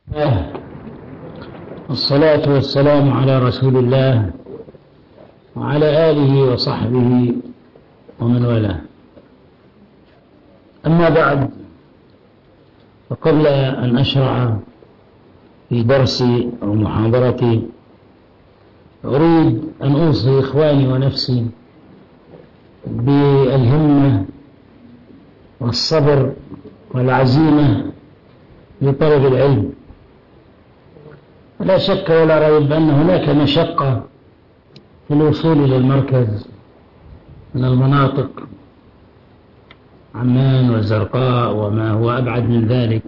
والصلاة والسلام على رسول الله وعلى آله وصحبه ومن والاه. أما بعد، فقبل أن أشرع في درسي أو محاضرتي أريد أن أوصي إخواني ونفسي بالهمة والصبر والعزيمة لطلب العلم. لا شك ولا ريب أن هناك مشقة في الوصول إلى المركز من المناطق عمان والزرقاء وما هو أبعد من ذلك،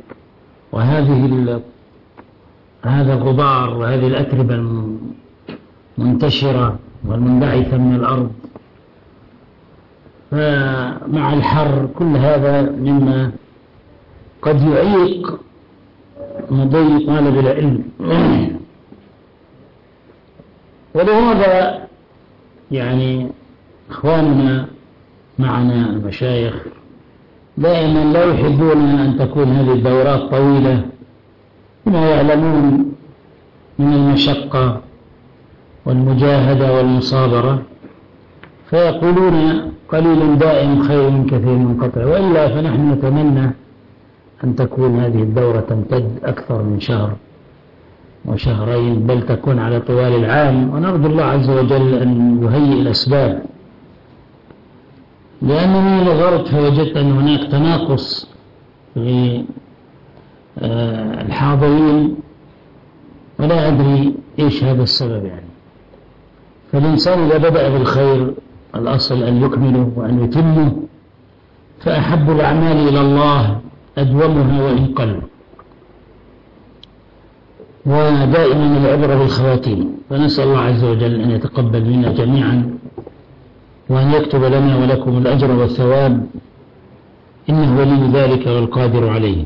هذا الغبار وهذه الأتربة المنتشرة والمنبعثة من الأرض، فمع الحر كل هذا مما قد يعيق مضي طالب العلم. ولهذا إخواننا معنا المشايخ دائما لا يحبون أن تكون هذه الدورات طويلة، بما يعلمون من المشقة والمجاهدة والمصابرة، فيقولون قليل دائم خير من كثير منقطع. وإلا فنحن نتمنى أن تكون هذه الدورة تمتد أكثر من شهر وشهرين، بل تكون على طوال العام، ونرجو الله عز وجل أن يهيئ الأسباب. لأنني نظرت فوجدت أن هناك تناقص في الحاضرين، ولا أدري إيش هذا السبب. فالإنسان إذا بدأ بالخير الأصل أن يكمله وأن يتمه، فأحب الأعمال إلى الله أدومها وإن قل، ودائما العبرة بالخواتيم. فنسأل الله عز وجل أن يتقبل منا جميعا، وأن يكتب لنا ولكم الأجر والثواب، إنه ولي ذلك والقادر عليه.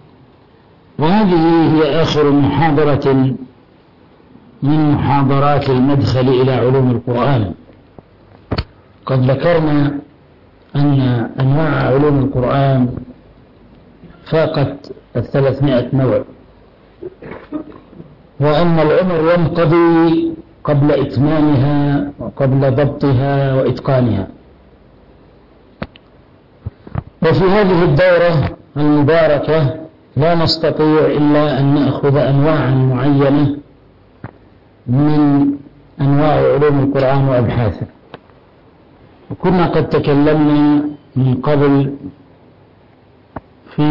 وهذه هي آخر محاضرة من محاضرات المدخل إلى علوم القرآن. قد ذكرنا أن أنواع علوم القرآن فاقت 300 نوع، وأن العمر ينقضي قبل إتمامها وقبل ضبطها وإتقانها. وفي هذه الدورة المباركة لا نستطيع إلا أن نأخذ أنواعا معينة من أنواع علوم القرآن وأبحاثه. وكنا قد تكلمنا من قبل في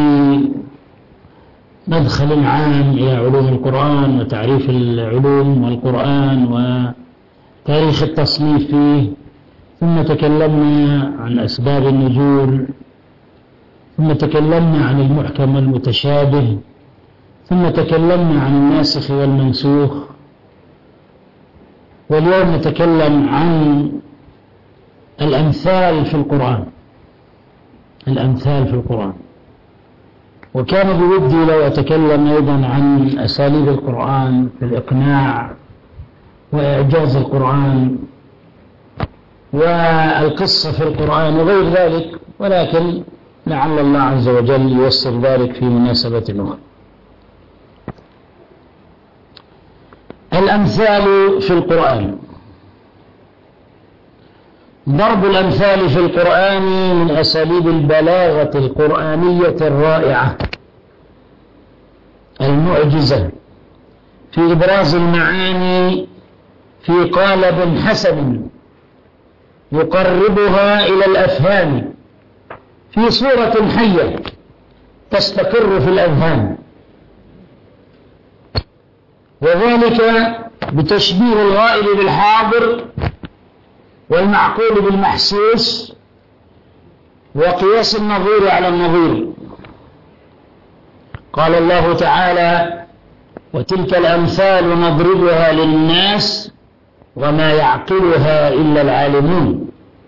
مدخل عام إلى علوم القرآن وتعريف العلوم والقرآن وتاريخ التصنيف فيه، ثم تكلمنا عن أسباب النزول، ثم تكلمنا عن المحكم والمتشابه، ثم تكلمنا عن الناسخ والمنسوخ. واليوم نتكلم عن الأمثال في القرآن. الأمثال في القرآن. وكان بودي لو أتكلم أيضا عن أساليب القرآن في الإقناع وإعجاز القرآن والقصة في القرآن وغير ذلك، ولكن لعل الله عز وجل ييسر ذلك في مناسبة أخرى. الأمثال في القرآن. ضرب الأمثال في القرآن من أساليب البلاغة القرآنية الرائعة المعجزة في إبراز المعاني في قالب حسن يقربها إلى الأفهام في صورة حية تستقر في الأذهان، وذلك بتشبيه الغائب بالحاضر والمعقول بالمحسوس وقياس النظير على النظير. قال الله تعالى: وتلك الأمثال نضربها للناس وما يعقلها إلا العالمون.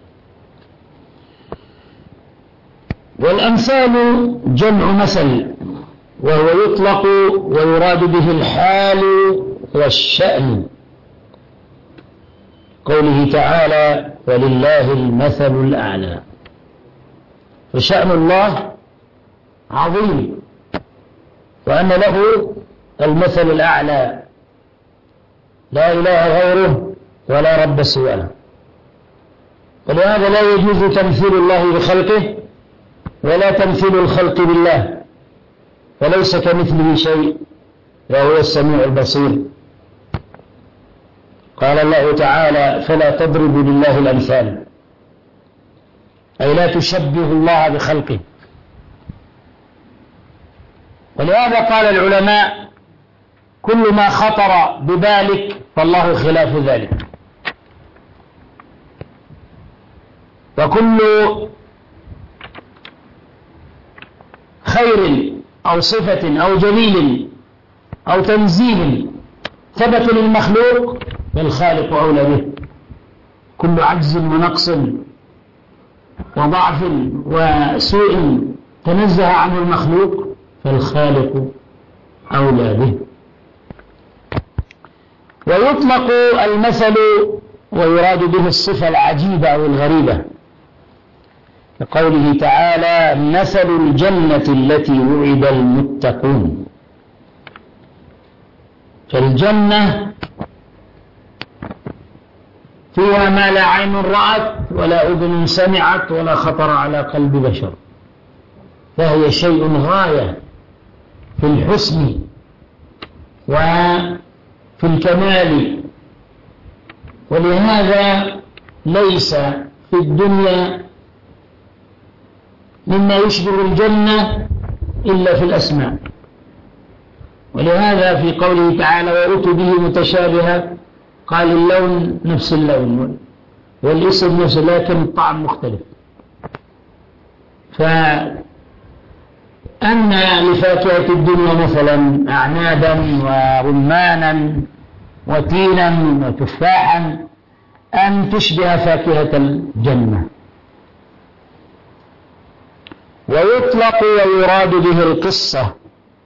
والأمثال جمع مثل، وهو يطلق ويراد به الحال والشأن. قوله تعالى: ولله المثل الأعلى. فشأن الله عظيم، وأن له المثل الأعلى، لا إله غيره ولا رب سواه. ولهذا لا يجوز تمثيل الله بخلقه ولا تمثيل الخلق بالله، فليس كمثله شيء وهو السميع البصير. قال الله تعالى: فلا تضربوا لله الأمثال، أي لا تشبهوا الله بخلقه. ولهذا قال العلماء: كل ما خطر ببالك فالله خلاف ذلك، وكل خير أو صفة أو جليل أو تنزيل ثبت للمخلوق فالخالق أولى به. كل عجز ونقص وضعف وسوء تنزه عنه المخلوق فالخالق أولى به. ويطلق المثل ويراد به الصفة العجيبة أو الغريبة، كقوله تعالى: مثل الجنة التي وعد المتقون. فالجنة فيها ما لا عين رأت ولا أذن سمعت ولا خطر على قلب بشر، فهي شيء غاية في الحسن وفي الكمال. ولهذا ليس في الدنيا مما يشبه الجنة إلا في الأسماء. ولهذا في قوله تعالى: وأتوا به متشابها، قال اللون نفس اللون والاسم نفس، لكن الطعم مختلف. فأن لفاكهة الدنيا مثلا أعنابا ورمانا وتينا وتفاحا أن تشبه فاكهة الجنة. ويطلق ويراد به القصة،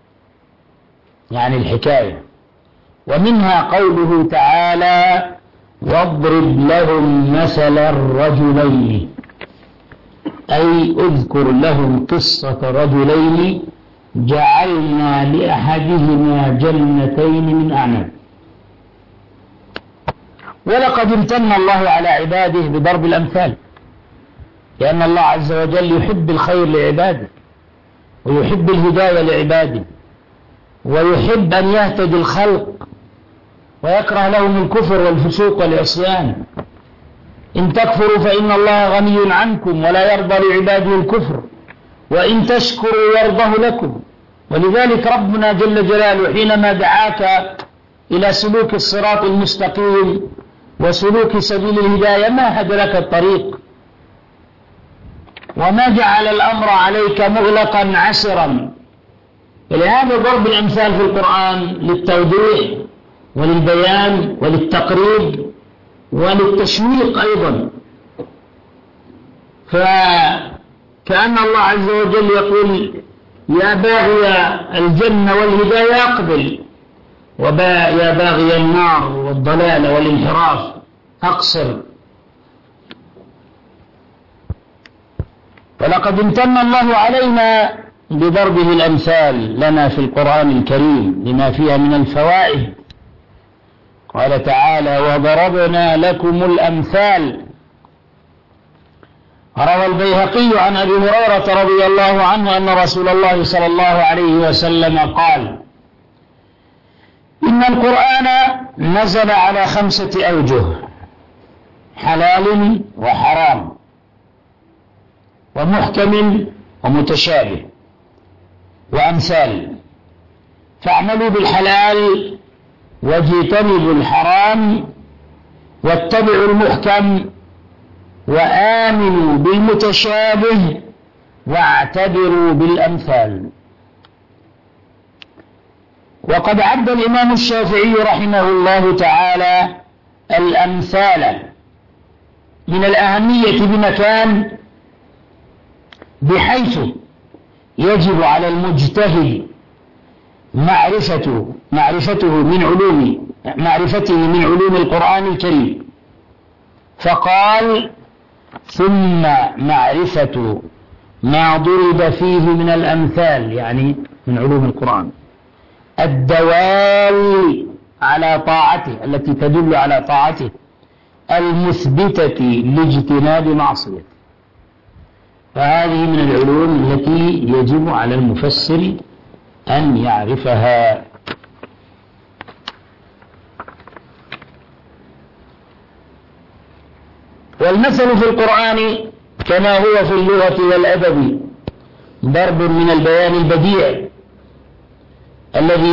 يعني الحكاية. ومنها قوله تعالى: واضرب لهم مثل الرجلين، أي اذكر لهم قصة رجلين جعلنا لأحدهما جنتين من أعناب. ولقد امتن الله على عباده بضرب الأمثال، لأن الله عز وجل يحب الخير لعباده ويحب الهداية لعباده ويحب أن يهتدي الخلق ويكره لهم الكفر والفسوق والعصيان. إن تكفروا فإن الله غني عنكم ولا يرضى لعباده الكفر، وإن تشكروا يرضه لكم. ولذلك ربنا جل جلاله حينما دعاك إلى سلوك الصراط المستقيم وسلوك سبيل الهداية ما هدى لك الطريق، وما جعل الأمر عليك مغلقا عسرا. ولهذا ضرب الأمثال في القرآن للتوضيح وللبيان وللتقريب وللتشويق أيضا. فكأن الله عز وجل يقول: يا باغي الجنة والهداية أقبل، يا باغي النار والضلال والانحراف أقصر. ولقد امتن الله علينا بضربه الأمثال لنا في القرآن الكريم لما فيها من الفوائد. قال تعالى: وضربنا لكم الأمثال. روى البيهقي عن أبي هريرة رضي الله عنه أن رسول الله صلى الله عليه وسلم قال: إن القرآن نزل على 5 أوجه: حلال وحرام ومحكم ومتشابه وأمثال، فاعملوا بالحلال واجتنبوا الحرام واتبعوا المحكم وآمنوا بالمتشابه واعتبروا بالأمثال. وقد عد الإمام الشافعي رحمه الله تعالى الأمثال من الأهمية بمكان، بحيث يجب على المجتهد معرفته من علوم القرآن الكريم. فقال: ثم معرفة ما ضرب فيه من الأمثال، يعني من علوم القرآن، الدوال على طاعته التي تدل على طاعته المثبتة لاجتناب معصيته. فهذه من العلوم التي يجب على المفسر أن يعرفها. والمثل في القرآن كما هو في اللغة والأدب ضرب من البيان البديع الذي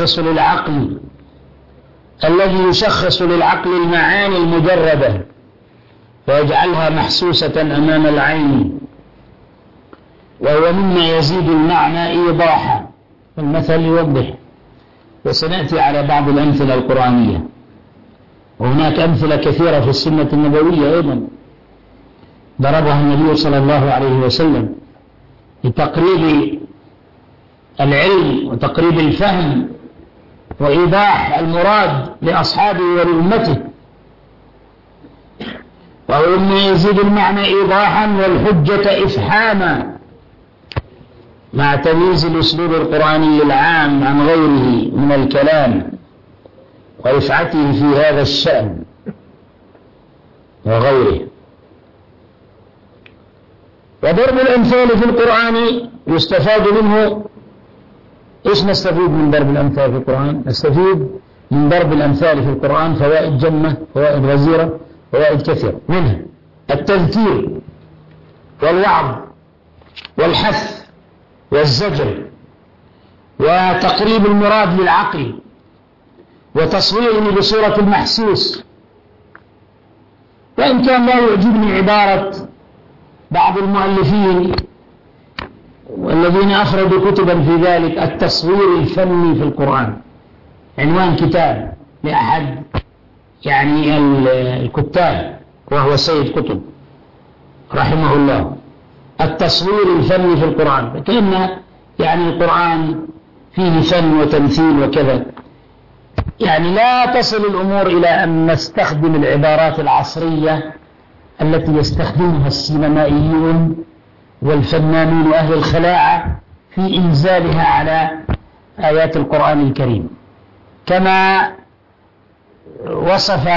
يشخص للعقل المعاني المجردة ويجعلها محسوسة أمام العين، وهو مما يزيد المعنى إيضاحا. المثل يوضح، وسنأتي على بعض الأمثلة القرآنية، وهناك أمثلة كثيرة في السنة النبوية أيضا ضربها النبي صلى الله عليه وسلم لتقريب العلم وتقريب الفهم وإيضاح المراد لأصحابه ولأمته، وهو مما يزيد المعنى إيضاحا والحجة إفحاما، مع تمييز الأسلوب القرآني العام عن غيره من الكلام ورفعته في هذا الشأن وغيره. وضرب الأمثال في القرآن يستفاد منه. إيش نستفيد من ضرب الأمثال في القرآن؟ نستفيد من ضرب الأمثال في القرآن فوائد جمة، فوائد غزيرة، فوائد كثيرة، منها التذكير والوعظ والحث والزجر وتقريب المراد للعقل وتصويره بصورة المحسوس. وإن كان لا يعجبني عبارة بعض المؤلفين والذين أخرجوا كتبا في ذلك، التصوير الفني في القرآن، عنوان كتاب لأحد يعني الكتاب وهو سيد قطب رحمه الله، التصوير الفني في القرآن، كأن يعني القرآن فيه فن وتمثيل وكذا. يعني لا تصل الأمور إلى أن نستخدم العبارات العصرية التي يستخدمها السينمائيون والفنانون وأهل الخلاعة في إنزالها على آيات القرآن الكريم، كما وصف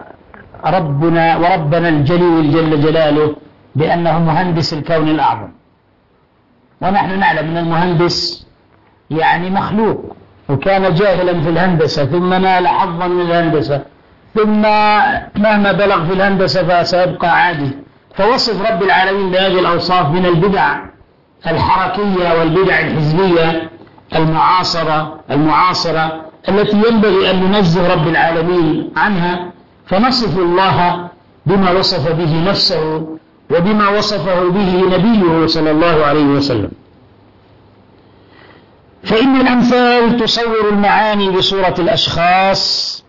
ربنا الجليل جل جلاله بأنه مهندس الكون الأعظم. ونحن نعلم أن المهندس يعني مخلوق، وكان جاهلا في الهندسة ثم نال حظا من الهندسة، ثم مهما بلغ في الهندسة فسيبقى عادي. فوصف رب العالمين بهذه الأوصاف من البدع الحركية والبدع الحزبية المعاصرة التي ينبغي أن ننزه رب العالمين عنها، فنصف الله بما وصف به نفسه وبما وصفه به نبيه صلى الله عليه وسلم. فإن الأمثال تصور المعاني بصورة الأشخاص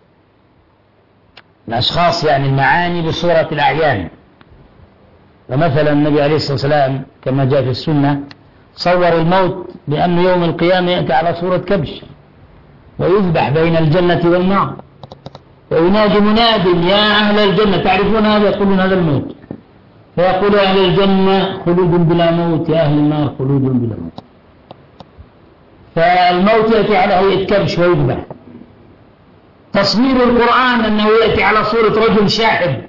يعني المعاني بصورة الأعيان. ومثلا النبي عليه الصلاة والسلام كما جاء في السنة صور الموت بأن يوم القيامة يأتي على صورة كبش ويذبح بين الجنة والنار، وينادي مناد يا أهل الجنة تعرفون هذا؟ يقولون هذا الموت، فيقول أهل الجنة خلود بلا موت، يا أهل النار خلود بلا موت. فالموت يأتي على هيئة كبش ويذبح. تصوير القرآن أنه يأتي على صورة رجل شاحب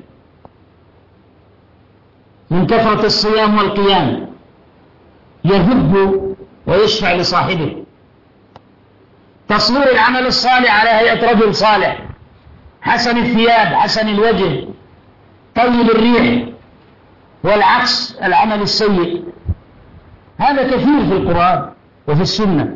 من كثرة الصيام والقيام يذب ويشفع لصاحبه. تصوير العمل الصالح على هيئة رجل صالح حسن الثياب حسن الوجه طيب الريح، والعكس العمل السيء. هذا كثير في القرآن وفي السنة.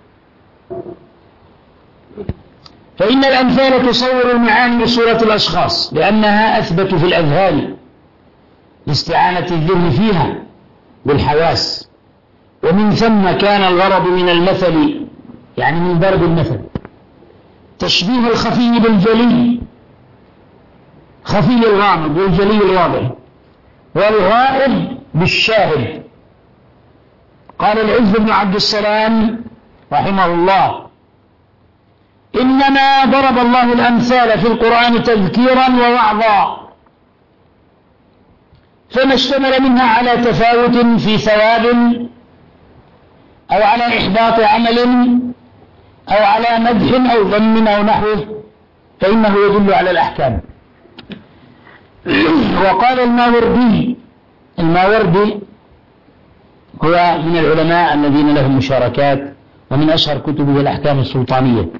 فإن الأمثال تصور المعاني بصورة الأشخاص لأنها أثبت في الأذهان لاستعانة الذهن فيها بالحواس، ومن ثم كان الغرض من المثل يعني من ضرب المثل تشبيه الخفي بالجلي، خفي الغامض والجلي الواضح، والغائب بالشاهد. قال العز بن عبد السلام رحمه الله إنما ضرب الله الأمثال في القرآن تذكيرا ووعظا، فما اشتمل منها على تفاوت في ثواب أو على إحباط عمل أو على مدح أو ذم أو نحوه فإنه يدل على الأحكام. وقال الماوردي هو من العلماء الذين لهم مشاركات، ومن أشهر كتبه الأحكام السلطانية،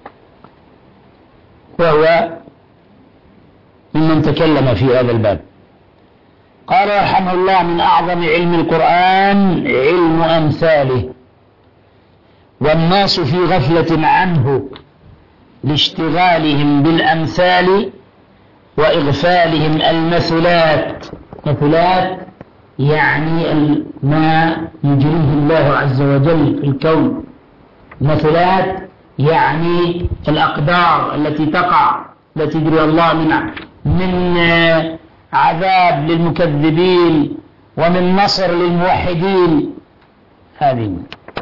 وهو ممن تكلم في هذا الباب. قال رحمه الله: من أعظم علم القرآن علم أمثاله، والناس في غفلة عنه لاشتغالهم بالأمثال وإغفالهم المثلات. مثلات يعني ما يجريه الله عز وجل في الكون، مثلات يعني الأقدار التي تقع، التي يجري الله من عذاب للمكذبين ومن نصر للموحدين. هذه.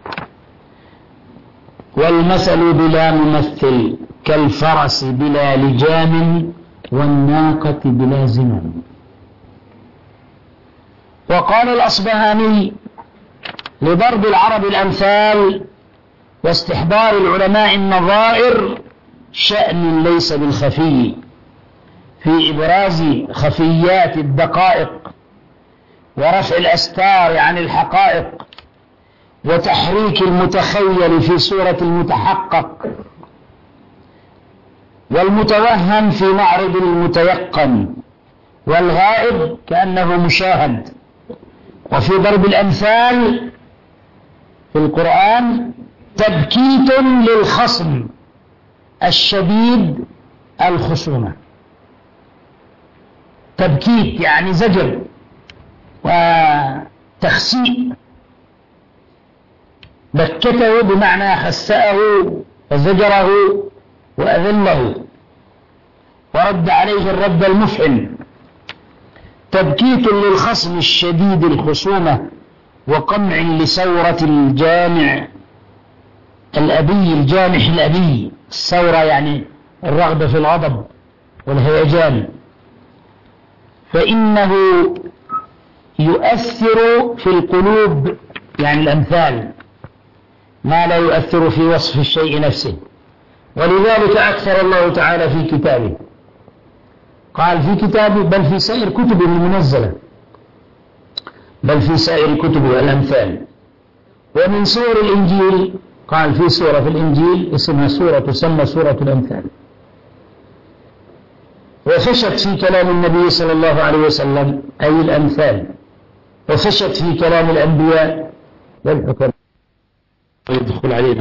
والمثل بلا ممثل كالفرس بلا لجام والناقة بلا زمام. وقال الأصبهاني: لضرب العرب الأمثال واستحضار العلماء النظائر شأن ليس بالخفي في إبراز خفيات الدقائق ورفع الأستار عن الحقائق وتحريك المتخيل في صورة المتحقق والمتوهم في معرض المتيقن والغائب كأنه مشاهد. وفي ضرب الأمثال في القرآن تبكيت للخصم الشديد الخصومة. تبكيت يعني زجر وتخسيء. بكته بمعنى خسأه وزجره وأذله ورد عليه الرد المفعل. تبكيت للخصم الشديد الخصومة وقمع لثورة الجامع الأبي، الجامح الأبي. الثورة يعني الرغبة في الغضب والهيجان. فإنه يؤثر في القلوب، يعني الأمثال، ما لا يؤثر في وصف الشيء نفسه. ولذلك أكثر الله تعالى في كتابه، قال في كتابه بل في سائر كتبه المنزلة، بل في سائر كتبه الأمثال. ومن سور الإنجيل قال في سورة في الإنجيل اسمها سورة تسمى سورة الأمثال، وفشت في كلام النبي صلى الله عليه وسلم أي الأمثال، وفشت في كلام الأنبياء والحكماء يدخل علينا.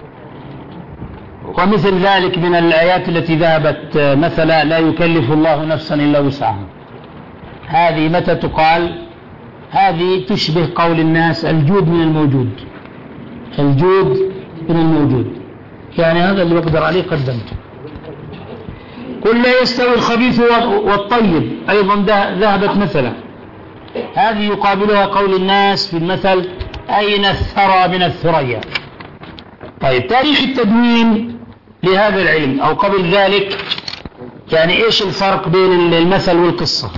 ومثل ذلك من الآيات التي ذهبت مثلا: لا يكلف الله نفسا إلا وسعها. هذه متى تقال؟ هذه تشبه قول الناس: الجود من الموجود، الجود من الموجود، يعني هذا اللي بقدر عليه قدمته. قل لا يستوي الخبيث والطيب أيضا ذهبت مثلا. هذه يقابلها قول الناس في المثل: أين الثرى من الثريا. طيب، تاريخ التدوين لهذا العلم أو قبل ذلك، يعني إيش الفرق بين المثل والقصة؟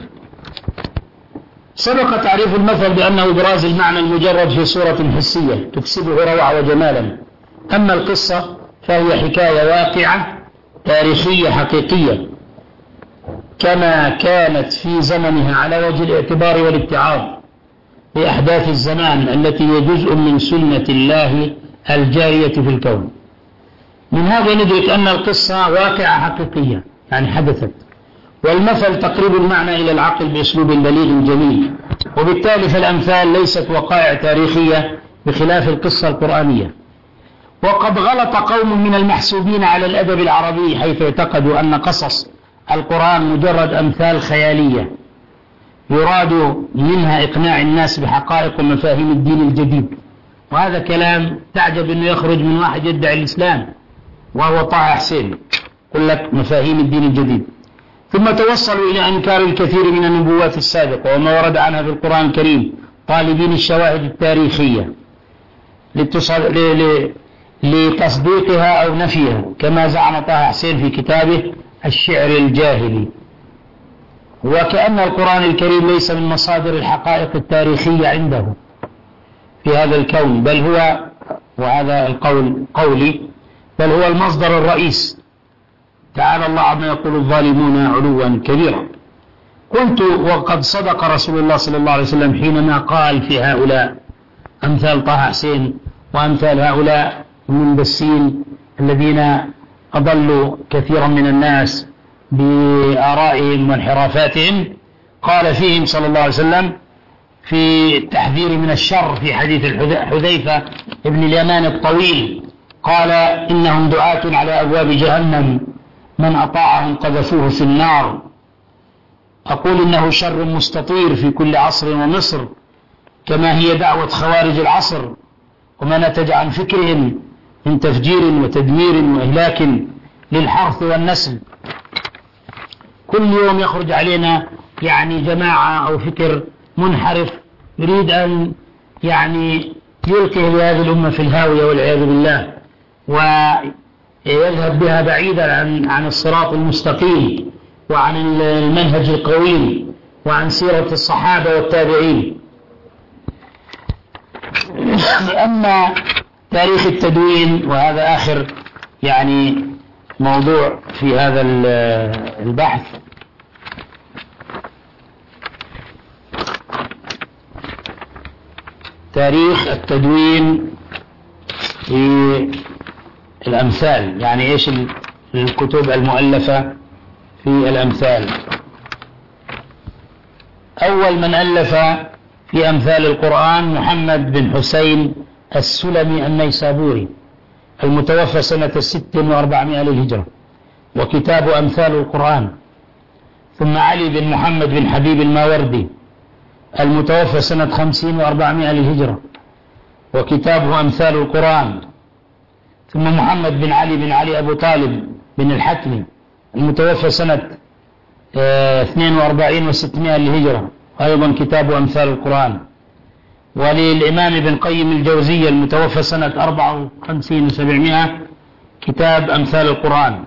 سبق تعريف المثل بأنه إبراز المعنى المجرد في صورة حسية تكسبه روعة وجمالا. أما القصة فهي حكاية واقعة تاريخية حقيقية كما كانت في زمنها على وجه الاعتبار والاتعاظ بأحداث الزمان التي هي جزء من سنة الله الجارية في الكون. من هذا ندرك أن القصة واقعة حقيقية يعني حدثت، والمثل تقريب المعنى إلى العقل بأسلوب بليغ جميل. وبالتالي فالأمثال ليست وقائع تاريخية بخلاف القصة القرآنية. وقد غلط قوم من المحسوبين على الأدب العربي حيث اعتقدوا أن قصص القرآن مجرد أمثال خيالية يراد منها إقناع الناس بحقائق ومفاهيم الدين الجديد. وهذا كلام تعجب أنه يخرج من واحد يدعي الإسلام وهو طه حسين، يقول لك مفاهيم الدين الجديد. ثم توصلوا إلى إنكار الكثير من النبوات السابقة وما ورد عنها في القرآن الكريم طالبين الشواهد التاريخية لتصديقها أو نفيها، كما زعم طه حسين في كتابه الشعر الجاهلي. وكأن القرآن الكريم ليس من مصادر الحقائق التاريخية عنده في هذا الكون، بل هو، وهذا القول قولي، بل هو المصدر الرئيس. تعالى الله عما يقول الظالمون علوا كبيرا. قلت وقد صدق رسول الله صلى الله عليه وسلم حينما قال في هؤلاء أمثال طه حسين وأمثال هؤلاء المنبسين الذين أضلوا كثيرا من الناس بآرائهم وانحرافاتهم، قال فيهم صلى الله عليه وسلم في التحذير من الشر في حديث حذيفة ابن اليمان الطويل، قال إنهم دعاة على أبواب جهنم من أطاعهم قذفوه في النار. أقول إنه شر مستطير في كل عصر ومصر، كما هي دعوة خوارج العصر وما نتج عن فكرهم من تفجير وتدمير وإهلاك للحرث والنسل. كل يوم يخرج علينا يعني جماعة أو فكر منحرف يريد أن يعني يلقي هذه الأمة في الهاوية والعياذ بالله، ويذهب بها بعيدا عن الصراط المستقيم وعن المنهج القويم وعن سيرة الصحابة والتابعين. أما تاريخ التدوين، وهذا آخر يعني موضوع في هذا البحث، تاريخ التدوين في الأمثال، يعني إيش الكتب المؤلفة في الأمثال. أول من ألف في أمثال القرآن محمد بن حسين السلمي النيسابوري المتوفى سنة 400 للهجرة، وكتاب أمثال القرآن. ثم علي بن محمد بن حبيب الماوردي المتوفى سنة 400 للهجرة، وكتابه أمثال القرآن. ثم محمد بن علي أبو طالب بن الحتمي المتوفى سنة 42 و600 للهجرة، أيضا كتاب أمثال القرآن. وللإمام ابن قيم الجوزية المتوفى سنة 54 و700 كتاب أمثال القرآن.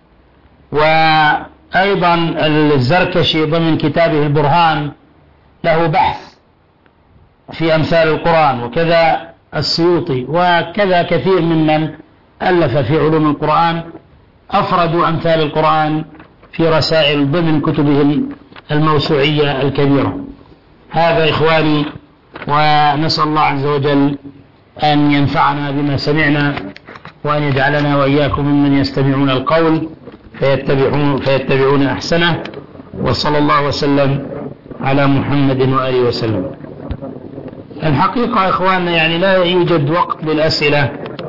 وأيضا الزركشي ضمن كتابه البرهان له بحث في أمثال القرآن، وكذا السيوطي، وكذا كثير ممن ألف في علوم القرآن أفردوا أمثال القرآن في رسائل ضمن كتبهم الموسوعية الكبيرة. هذا إخواني، ونسأل الله عز وجل أن ينفعنا بما سمعنا، وأن يجعلنا وإياكم ممن يستمعون القول فيتبعون أحسنه. وصلى الله وسلم على محمد وآله وسلم. الحقيقة إخواننا يعني لا يوجد وقت للأسئلة،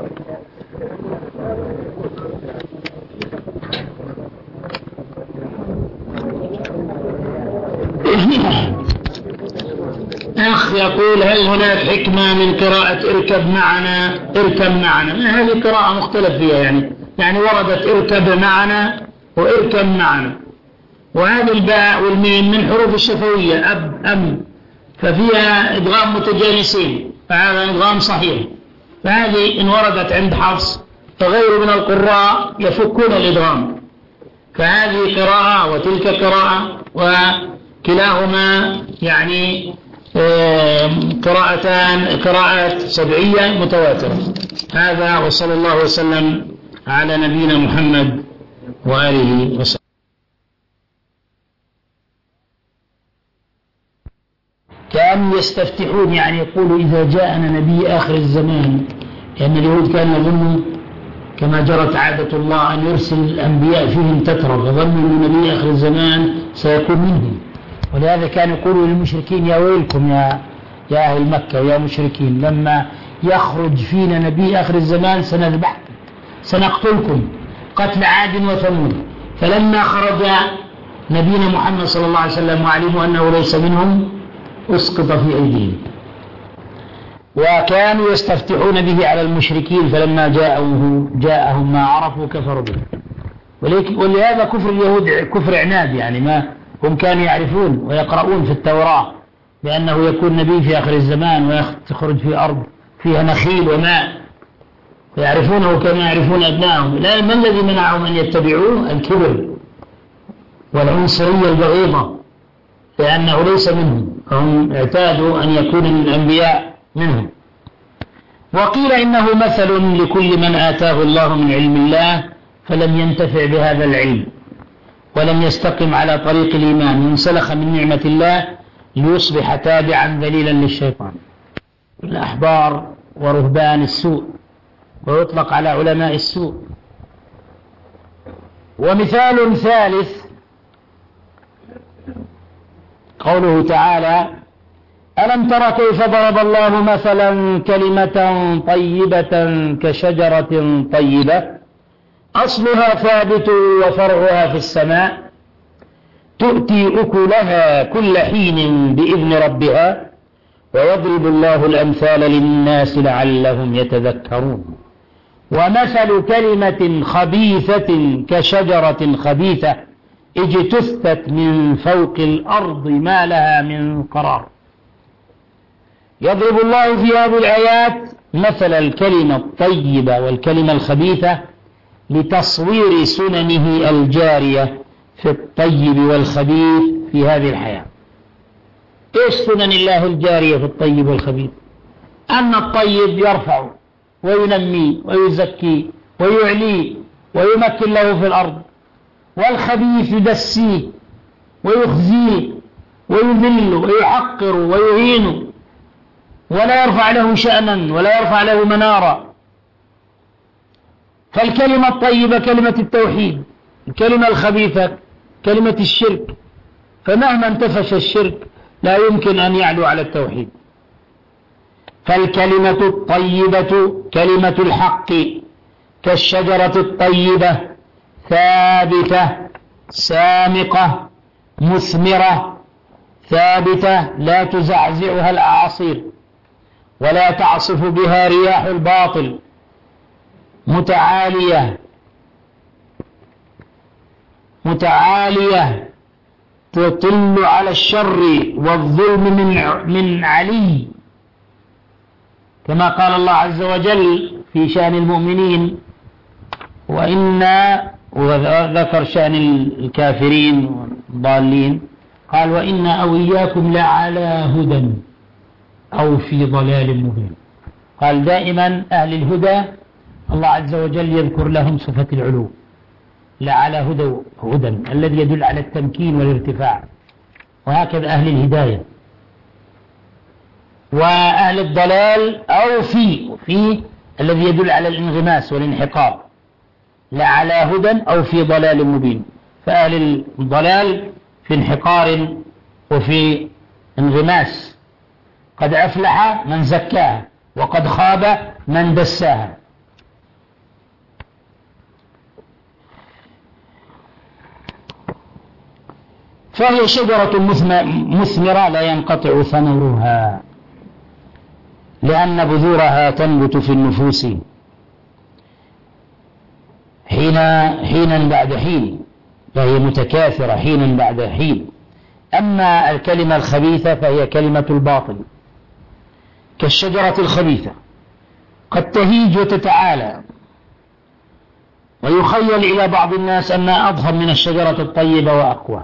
أخ يقول هل هناك حكمة من قراءة اركب معنا؟ هذه قراءة مختلف فيها، يعني وردت اركب معنا واركب معنا، وهذا الباء والميم من حروف الشفوية أم، ففيها إدغام متجانسين، فهذا إدغام صحيح. فهذه إن وردت عند حفص فغير من القراء يفكون الإدغام، فهذه قراءة وتلك قراءة، وكلاهما يعني قراءات سبعية متواترة. هذا، وصلى الله وسلم على نبينا محمد وآله وسلم. كانوا يستفتحون، يعني يقولوا إذا جاءنا نبي آخر الزمان، لأن اليهود كانوا يظنوا كما جرت عادة الله أن يرسل الأنبياء فيهم تترى، فظنوا أن نبي آخر الزمان سيكون منهم، ولهذا كانوا يقولوا للمشركين يا ويلكم يا أهل مكة ويا مشركين، لما يخرج فينا نبي آخر الزمان سنذبحكم سنقتلكم قتل عاد وثمود. فلما خرج نبينا محمد صلى الله عليه وسلم وعلموا أنه ليس منهم أسقط في أيديهم. وكانوا يستفتحون به على المشركين، فلما جاءهم ما عرفوا كفروا به. ولهذا كفر اليهود كفر عناد، يعني ما هم كانوا يعرفون ويقرؤون في التوراة بأنه يكون نبي في آخر الزمان ويخرج في أرض فيها نخيل وماء، ويعرفونه كما يعرفون أبنائهم. ما الذي منعهم أن يتبعوه؟ الكبر والعنصرية البغيضة، لأنه ليس منهم، هم اعتادوا أن يكون الأنبياء منهم. وقيل إنه مثل لكل من آتاه الله من علم الله فلم ينتفع بهذا العلم ولم يستقم على طريق الإيمان، انسلخ من نعمة الله ليصبح تابعا ذليلا للشيطان. الأحبار ورهبان السوء، ويطلق على علماء السوء. ومثال ثالث قوله تعالى: ألم تر كيف ضرب الله مثلا كلمة طيبة كشجرة طيبة أصلها ثابت وفرعها في السماء تؤتي أكلها كل حين بإذن ربها ويضرب الله الأمثال للناس لعلهم يتذكرون. ومثل كلمة خبيثة كشجرة خبيثة اجتثت من فوق الأرض ما لها من قرار. يضرب الله في هذه الآيات مثل الكلمة الطيبة والكلمة الخبيثة لتصوير سننه الجارية في الطيب والخبيث في هذه الحياة. إيش سنن الله الجارية في الطيب والخبيث؟ أن الطيب يرفع وينمي ويزكي ويعلي ويمكن له في الأرض، والخبيث يدسيه ويخزيه ويذل ويحقر ويهين ولا يرفع له شأنا ولا يرفع له منارا. فالكلمة الطيبة كلمة التوحيد، الكلمة الخبيثة كلمة الشرك، فمهما انتفش الشرك لا يمكن أن يعلو على التوحيد. فالكلمة الطيبة كلمة الحق كالشجرة الطيبة ثابتة سامقة مثمرة ثابتة لا تزعزعها الأعاصير ولا تعصف بها رياح الباطل، متعالية تطل على الشر والظلم من علي، كما قال الله عز وجل في شأن المؤمنين: وذكر شأن الكافرين والضالين قال: وإنا أو إياكم لعلى هدى أو في ضلال مبين. قال دائما أهل الهدى الله عز وجل يذكر لهم صفة العلو، لعلى هدى الذي يدل على التمكين والارتفاع، وهكذا أهل الهداية. وأهل الضلال أو في الذي يدل على الانغماس والانحطاط، لعلى هدى أو في ضلال مبين. فأهل الضلال في انحقار وفي انغماس، قد أفلح من زكاها وقد خاب من دساها. فهي شجرة مثمرة لا ينقطع ثمرها، لأن بذورها تنبت في النفوس حينا بعد حين، فهي متكاثرة حينا بعد حين. أما الكلمة الخبيثة فهي كلمة الباطل كالشجرة الخبيثة، قد تهيج وتتعالى، ويخيل إلى بعض الناس أنها أضخم من الشجرة الطيبة وأقوى،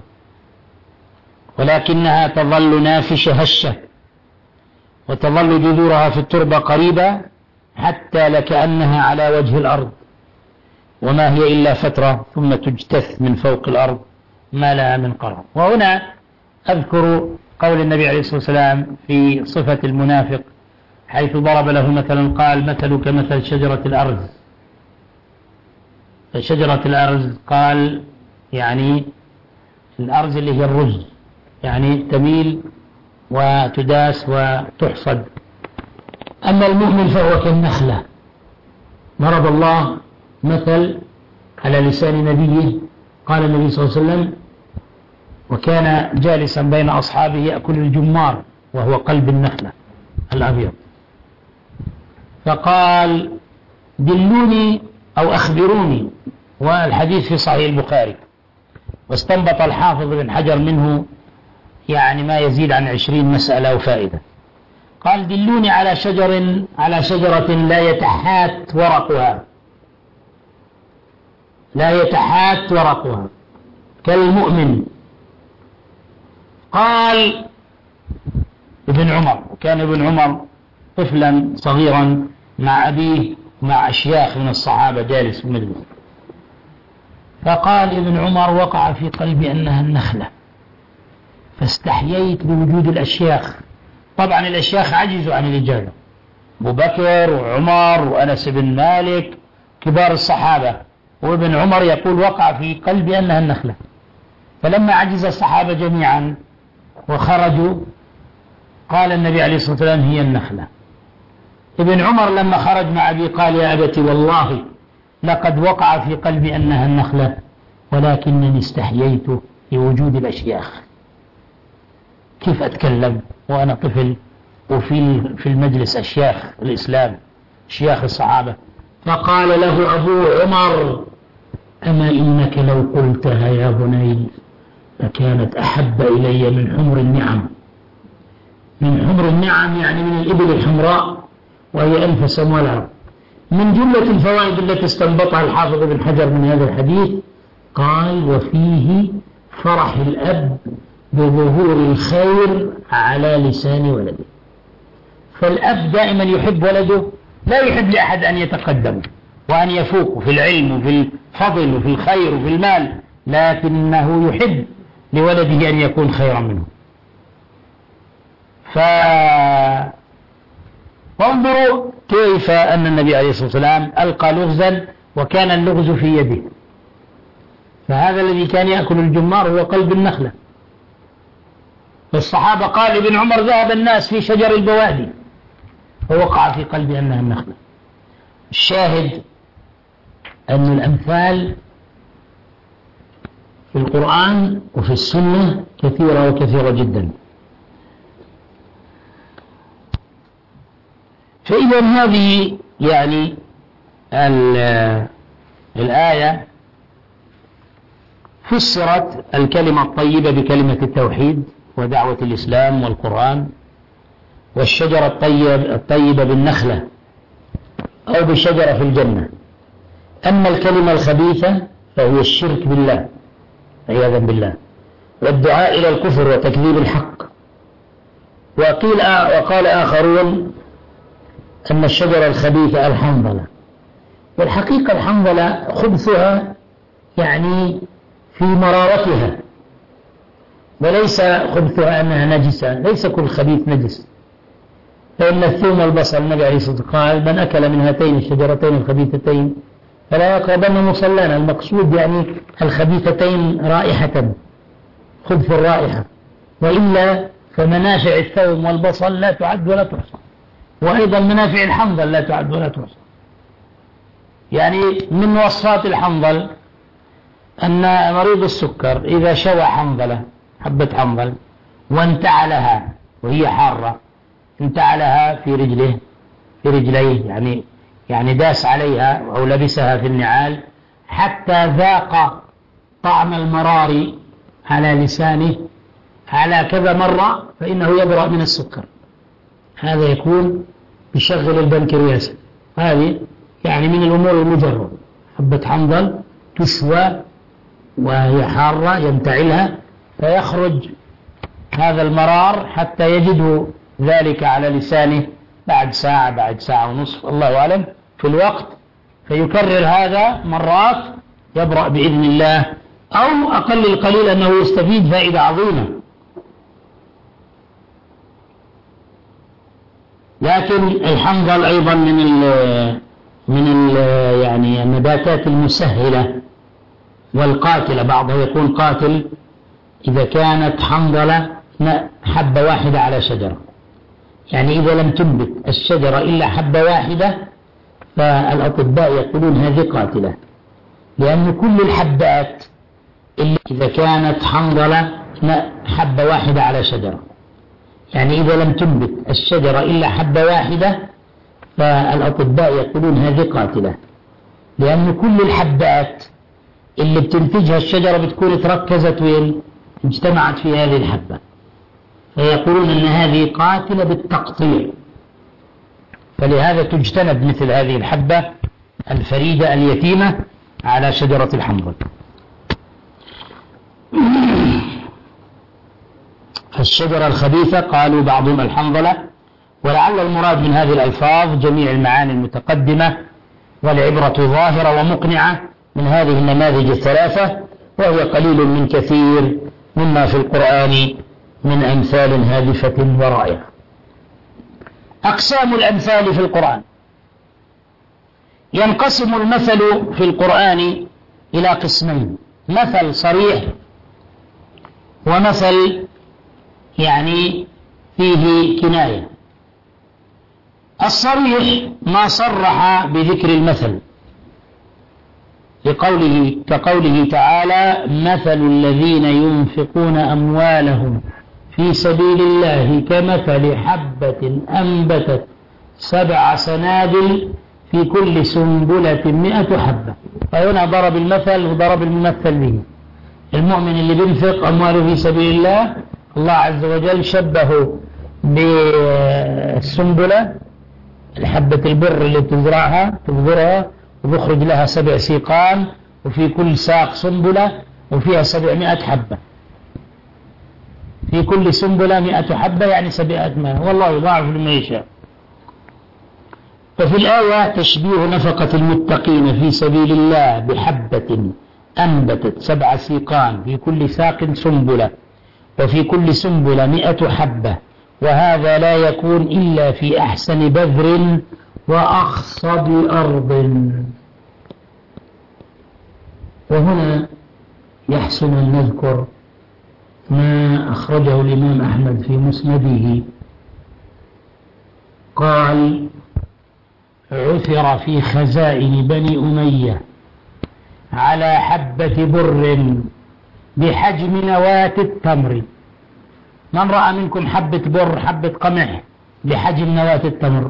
ولكنها تظل نافشة هشة، وتظل جذورها في التربة قريبة حتى لكأنها على وجه الأرض، وما هي إلا فترة ثم تجتث من فوق الأرض ما لها من قرار. وهنا أذكر قول النبي عليه الصلاة والسلام في صفة المنافق حيث ضرب له مثلا قال: مثلك مثل شجرة الأرز. فشجرة الأرز قال يعني الأرز اللي هي الرز، يعني تميل وتداس وتحصد. أما المؤمن فهو كالنخلة، ضرب الله مثل على لسان نبيه. قال النبي صلى الله عليه وسلم: وكان جالسا بين أصحابه يأكل الجمار وهو قلب النخلة الأبيض، فقال: دلوني أو أخبروني، والحديث في صحيح البخاري. واستنبط الحافظ بن حجر منه يعني ما يزيد عن 20 مسألة وفائدة. قال: دلوني على شجرة لا يتحات ورقها كالمؤمن. قال ابن عمر، وكان ابن عمر طفلا صغيرا مع أبيه مع أشياخ من الصحابة جالس في المجلس، فقال ابن عمر وقع في قلبي أنها النخلة، فاستحييت بوجود الأشياخ. طبعا الأشياخ عجزوا عن الإجابة، أبو بكر وعمر وأنس بن مالك كبار الصحابة، وابن عمر يقول وقع في قلبي أنها النخلة. فلما عجز الصحابة جميعا وخرجوا قال النبي عليه الصلاة والسلام هي النخلة. ابن عمر لما خرج مع أبي قال يا أبت والله لقد وقع في قلبي أنها النخلة ولكنني استحييت لوجود الأشياخ، كيف أتكلم وأنا طفل وفي المجلس أشياخ الإسلام أشياخ الصحابة؟ فقال له أبو عمر أما إنك لو قلتها يا بني لكانت أحب إلي من حمر النعم. من حمر النعم يعني من الإبل الحمراء وهي أنفس أموال العرب. من جملة الفوائد التي استنبطها الحافظ ابن حجر من هذا الحديث قال وفيه فرح الأب بظهور الخير على لسان ولده. فالأب دائما يحب ولده، لا يحب لأحد أن يتقدم وأن يفوق في العلم وفي الفضل وفي الخير وفي المال، لكنه يحب لولده أن يكون خيرا منه. فانظروا كيف أن النبي عليه الصلاة والسلام ألقى لغزا وكان اللغز في يده، فهذا الذي كان يأكل الجمار هو قلب النخلة. الصحابة قال ابن عمر ذهب الناس في شجر البوادي فوقع في قلبي أنها النخلة. الشاهد أن الأمثال في القرآن وفي السنة كثيرة وكثيرة جدا. فإذا هذه يعني الآية فسرت الكلمة الطيبة بكلمة التوحيد ودعوة الإسلام والقرآن، والشجرة الطيبة بالنخلة أو بشجرة في الجنة. أما الكلمة الخبيثة فهي الشرك بالله عياذا بالله، والدعاء إلى الكفر وتكذيب الحق. وقال آخرون أن الشجرة الخبيثة الحنظلة، والحقيقة الحنظلة خبثها يعني في مرارتها، وليس خبثها أنها نجسة. ليس كل خبيث نجس، فإن الثوم والبصل النبي عليه الصلاة والسلام قال من أكل من هاتين الشجرتين الخبيثتين فلا يقربن مصلانا. المقصود يعني الخبيثتين رائحة، خبث الرائحة، وإلا فمنافع الثوم والبصل لا تعد ولا تحصى، وأيضا منافع الحنظل لا تعد ولا تحصى. يعني من وصفات الحنظل أن مريض السكر إذا شوى حنظلة حبة حنظل وانتعلها وهي حارة، انتعلها في رجليه يعني داس عليها أو لبسها في النعال حتى ذاق طعم المرار على لسانه على كذا مرة، فإنه يبرأ من السكر. هذا يكون بشغل البنكرياس. هذه يعني من الأمور المجربة. حبة حنظل تشوى وهي حارة ينتعلها فيخرج هذا المرار حتى يجد ذلك على لسانه بعد ساعة بعد ساعة ونصف الله أعلم في الوقت، فيكرر هذا مرات يبرأ بإذن الله، أو أقل القليل أنه يستفيد فائدة عظيمة. لكن الحنظل أيضا من يعني النباتات المسهلة والقاتلة. بعضها يكون قاتل إذا كانت حنظلة حبة واحدة على شجرة، يعني إذا لم تنبت الشجرة إلا حبة واحدة فالأطباء يقولون هذه قاتلة، لأن كل الحبات إذا كانت حنظلة حبة واحدة على شجرة، يعني إذا لم تنبت الشجرة إلا حبة واحدة فالأطباء يقولون هذه قاتلة، لأن كل الحبات اللي بتنتجها الشجرة بتكون تركزت وين؟ اجتمعت في هذه الحبة، فيقولون أن هذه قاتلة بالتقطيع، فلهذا تجتنب مثل هذه الحبة الفريدة اليتيمة على شجرة الحنظل. الشجرة الخبيثة قالوا بعضهم الحنظلة، ولعل المراد من هذه الألفاظ جميع المعاني المتقدمة، والعبرة ظاهرة ومقنعة من هذه النماذج الثلاثة، وهي قليل من كثير مما في القرآن من أمثال هادفة ورائعة. أقسام الأمثال في القرآن: ينقسم المثل في القرآن إلى قسمين: مثل صريح، ومثل يعني فيه كناية. الصريح ما صرح بذكر المثل، كقوله تعالى: مثل الذين ينفقون أموالهم في سبيل الله كمثل حبة أنبتت 7 سنابل في كل سنبلة 100 حبة. فهنا ضرب المثل وضرب الممثل به. المؤمن اللي بينفق أمواله في سبيل الله، الله عز وجل شبهه بالسنبلة، الحبة البر اللي تبذرها ويخرج لها 7 سيقان، وفي كل ساق سنبلة وفيها 700 حبة، في كل سنبلة 100 حبة يعني 700، والله يضاعف لمن يشاء. ففي الآية تشبيه نفقة المتقين في سبيل الله بحبة أنبتت 7 سيقان في كل ساق سنبلة وفي كل سنبلة 100 حبة، وهذا لا يكون إلا في أحسن بذر وأخصب أرض. وهنا يحسن أن نذكر ما أخرجه الإمام أحمد في مسنده، قال: عثر في خزائن بني أمية على حبة بر بحجم نواة التمر. من رأى منكم حبة بر، حبة قمح بحجم نواة التمر؟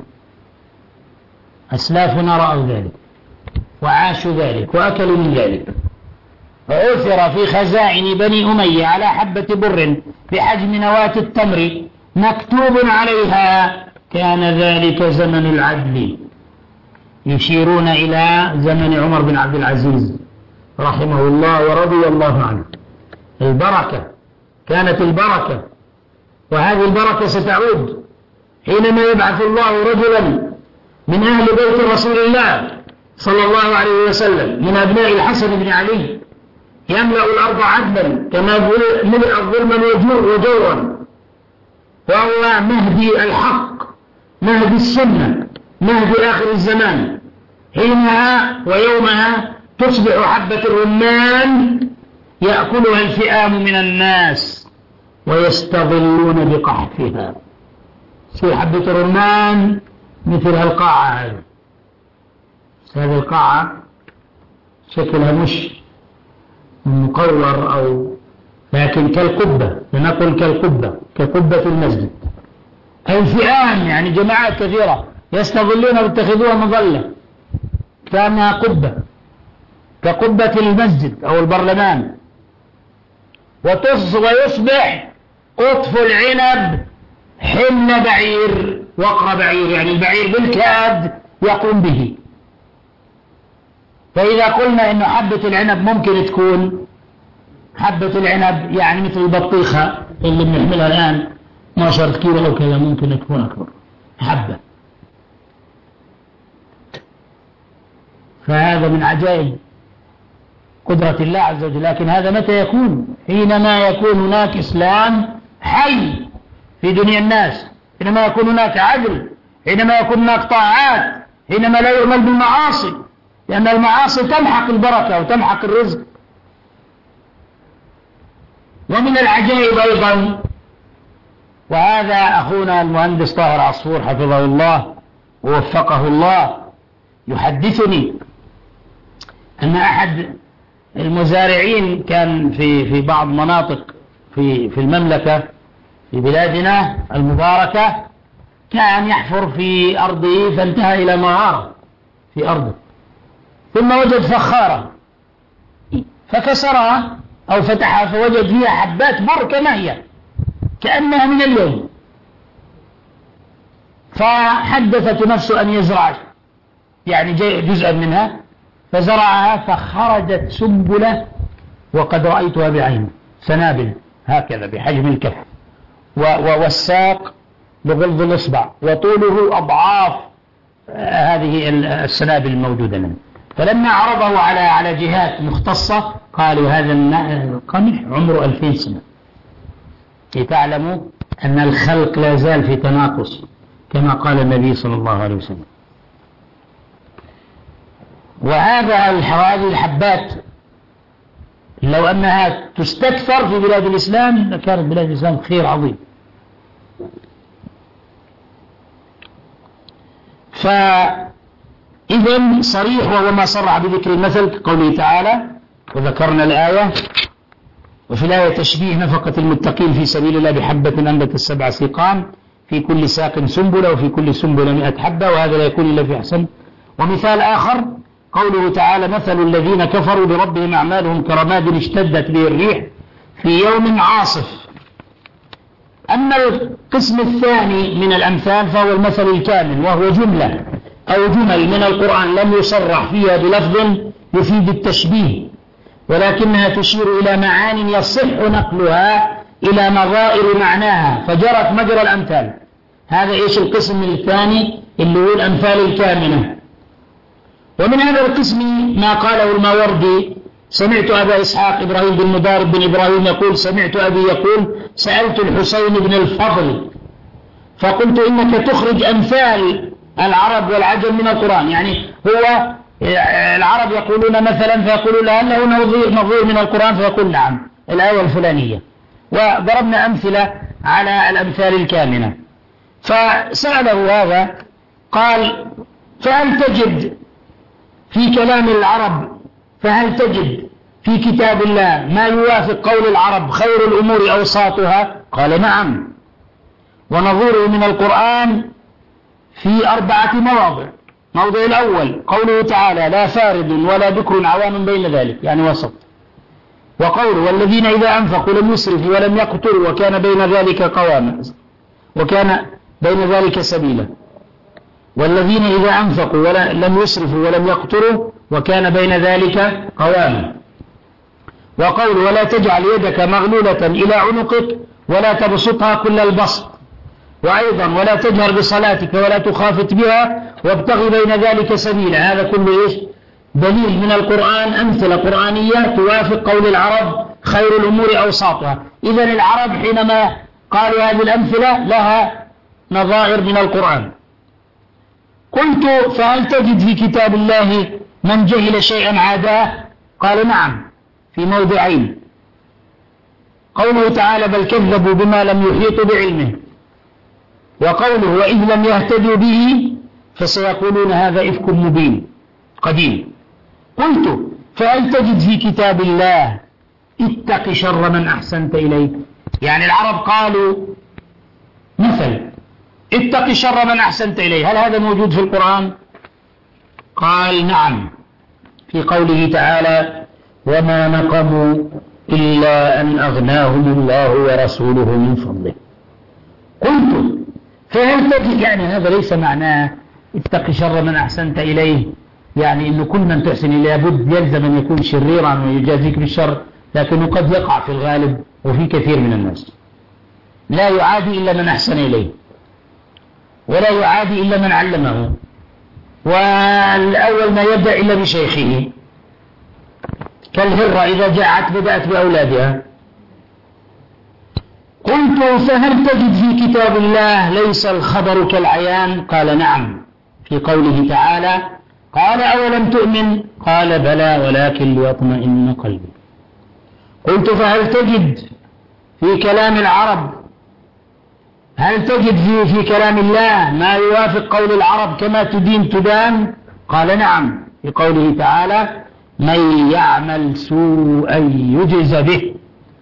أسلافنا رأوا ذلك وعاشوا ذلك وأكلوا من ذلك. عثر في خزائن بني أمية على حبة بر بحجم نواة التمر مكتوب عليها: كان ذلك زمن العدل. يشيرون إلى زمن عمر بن عبد العزيز رحمه الله ورضي الله عنه. البركة، كانت البركة، وهذه البركة ستعود حينما يبعث الله رجلا من أهل بيت رسول الله صلى الله عليه وسلم من أبناء الحسن بن علي، يملأ الأرض عدلا كما ملئ ظلما وجورا، وهو مهدي الحق، مهدي السنة، مهدي آخر الزمان. حينها ويومها تصبح حبة الرمان يأكلها الفئام من الناس ويستظلون بقحفها. في حبة الرمان مثل القاعة هذه القاعة شكلها مش مقور أو لكن كالقبة، لنقل كالقبة، كقبة المسجد. الفئام يعني جماعات كثيرة يستظلون ويتخذوها مظلة، كأنها قبة كقبة المسجد أو البرلمان. ويصبح قطف العنب حمل بعير، وقر بعير، يعني البعير بالكاد يقوم به. فإذا قلنا إنه حبة العنب ممكن تكون حبة العنب يعني مثل البطيخة اللي بنحملها الآن 12 كيلو أو كذا، ممكن تكون أكبر حبة. فهذا من عجائب قدرة الله عز وجل. لكن هذا متى يكون؟ حينما يكون هناك إسلام حي في دنيا الناس، حينما يكون هناك عدل، حينما يكون هناك طاعات، حينما لا يعمل بالمعاصي، لأن المعاصي تمحق البركة وتمحق الرزق. ومن العجائب أيضا، وهذا أخونا المهندس طاهر عصفور حفظه الله ووفقه الله يحدثني أن أحد المزارعين كان في بعض مناطق في المملكة في بلادنا المباركة، كان يحفر في أرضه فانتهى إلى مغارة في أرضه، ثم وجد فخارة فكسرها أو فتحها فوجد فيها حبات بر كما هي كأنها من اليوم، فحدثت نفسه أن يزرع يعني جزءا منها، فزرعها فخرجت سنبلة، وقد رأيتها بعيني، سنابل هكذا بحجم الكف والساق بغلظ الإصبع، وطوله أضعاف هذه السنابل الموجودة منه. فلما عرضه على جهات مختصة قالوا هذا القمح عمره 2000 سنة، لتعلموا أن الخلق لا زال في تناقص كما قال النبي صلى الله عليه وسلم. وهذه الحبات لو أنها تستكثر في بلاد الإسلام لكانت بلاد الإسلام خير عظيم. فإذا صريح، وهو ما صرح بذكر المثل كقوله تعالى وذكرنا الآية. وفي الآية تشبيه نفقة المتقين في سبيل الله بحبة أنبتت 7 سيقان في كل ساق سنبلة وفي كل سنبلة 100 حبة، وهذا لا يكون إلا في أحسن. ومثال آخر قوله تعالى مثل الذين كفروا بربهم أعمالهم كرماد اشتدت به الريح في يوم عاصف. أما القسم الثاني من الأمثال فهو المثل الكامل، وهو جملة أو جمل من القرآن لم يصرح فيها بلفظ يفيد التشبيه، ولكنها تشير إلى معان يصح نقلها إلى نظائر معناها فجرت مجرى الأمثال. هذا إيش القسم الثاني اللي هو الأمثال الكاملة. ومن هذا القسم ما قاله الماوردي: سمعت أبا إسحاق إبراهيم بن مضارب بن إبراهيم يقول سمعت أبي يقول سألت الحسين بن الفضل فقلت إنك تخرج أمثال العرب والعجم من القرآن. يعني هو العرب يقولون مثلا فيقولون هل له نظير من القرآن فيقول نعم الآية الفلانية، وضربنا أمثلة على الأمثال الكامنة. فسأله هذا قال فهل تجد في كلام العرب فهل تجد في كتاب الله ما يوافق قول العرب خير الأمور أوساطها؟ قال نعم، ونظيره من القرآن في 4 مواضع. موضع الأول قوله تعالى لا فارض ولا بكر عوان بين ذلك، يعني وسط. وقوله والذين إذا أنفقوا لم يسرفوا ولم يقتروا وكان بين ذلك قواما وكان بين ذلك سبيلا. والذين إذا أنفقوا لم يسرفوا ولم يقتروا وكان بين ذلك قواما. وقوله ولا تجعل يدك مغلولة إلى عنقك ولا تبسطها كل البسط. وأيضا ولا تجهر بصلاتك ولا تخافت بها وابتغي بين ذلك سبيلا. هذا كله إيش؟ دليل من القرآن، أمثلة قرآنية توافق قول العرب خير الأمور أوساطها. إذن العرب حينما قالوا هذه الأمثلة لها نظائر من القرآن. قلت فهل تجد في كتاب الله من جهل شيئا عاداه؟ قال نعم في موضعين. قوله تعالى بل كذبوا بما لم يحيطوا بعلمه، وقوله وإذ لم يهتدوا به فسيقولون هذا إفك مبين قديم. قلت فهل تجد في كتاب الله اتق شر من أحسنت إليه؟ يعني العرب قالوا مثل اتق شر من أحسنت إليه، هل هذا موجود في القرآن؟ قال نعم في قوله تعالى وما نقموا إلا أن أغناهم الله ورسوله من فضله. قلت فهل تجد، يعني هذا ليس معناه اتق شر من أحسنت إليه يعني إنه كل من تحسن إليه بد يلزم أن يكون شريرا ويجازيك بالشر، لكنه قد يقع في الغالب وفي كثير من الناس. لا يعادي إلا من أحسن إليه ولا يعادي إلا من علمه، والأول ما يبدأ إلا بشيخه، كالهرة إذا جاءت بدأت بأولادها. قلت فهل تجد في كتاب الله ليس الخبر كالعيان؟ قال نعم في قوله تعالى قال أولم تؤمن؟ قال بلى ولكن ليطمئن قلبي. قلت فهل تجد في كلام العرب هل تجد في كلام الله ما يوافق قول العرب كما تدين تدان؟ قال نعم في قوله تعالى من يعمل سوءا يجز به.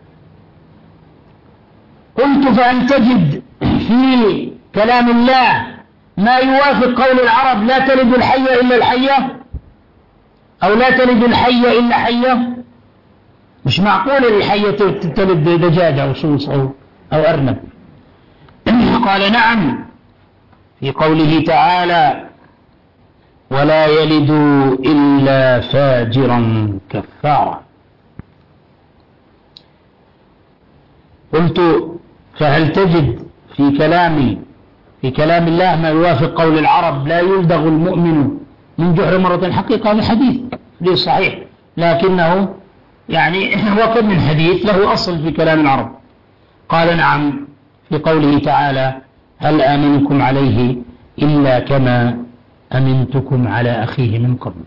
قلت فهل تجد في كلام الله ما يوافق قول العرب لا تلد الحية إلا الحية أو لا تلد الحية إلا حية؟ مش معقول الحية تلد دجاجة أو سوس أو أرنب. قال نعم في قوله تعالى ولا يلد إلا فاجرا كفارا. قلت فهل تجد في كلام في كلام الله ما يوافق قول العرب، لا يلدغ المؤمن من جحر مرة. حقيقة هذا حديث صحيح، لكنه يعني هو كم من حديث له أصل في كلام العرب. قال نعم في قوله تعالى هل آمنكم عليه إلا كما أمنتكم على أخيه من قبل.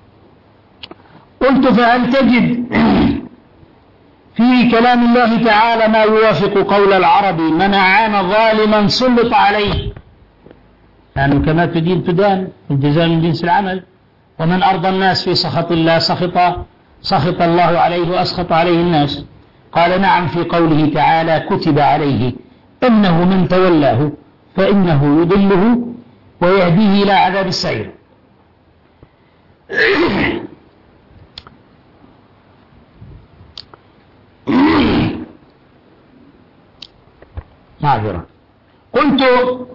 قلت فهل تجد في كلام الله تعالى ما يوافق قول العرب من أعان ظالما سلط عليه، يعني كما تدين تدان، الجزاء من جنس العمل، ومن أرضى الناس في سخط الله سخط الله عليه وأسخط عليه الناس. قال نعم في قوله تعالى كتب عليه أنه من تولاه فإنه يضله ويهديه إلى عذاب السعير. معذرة. قلت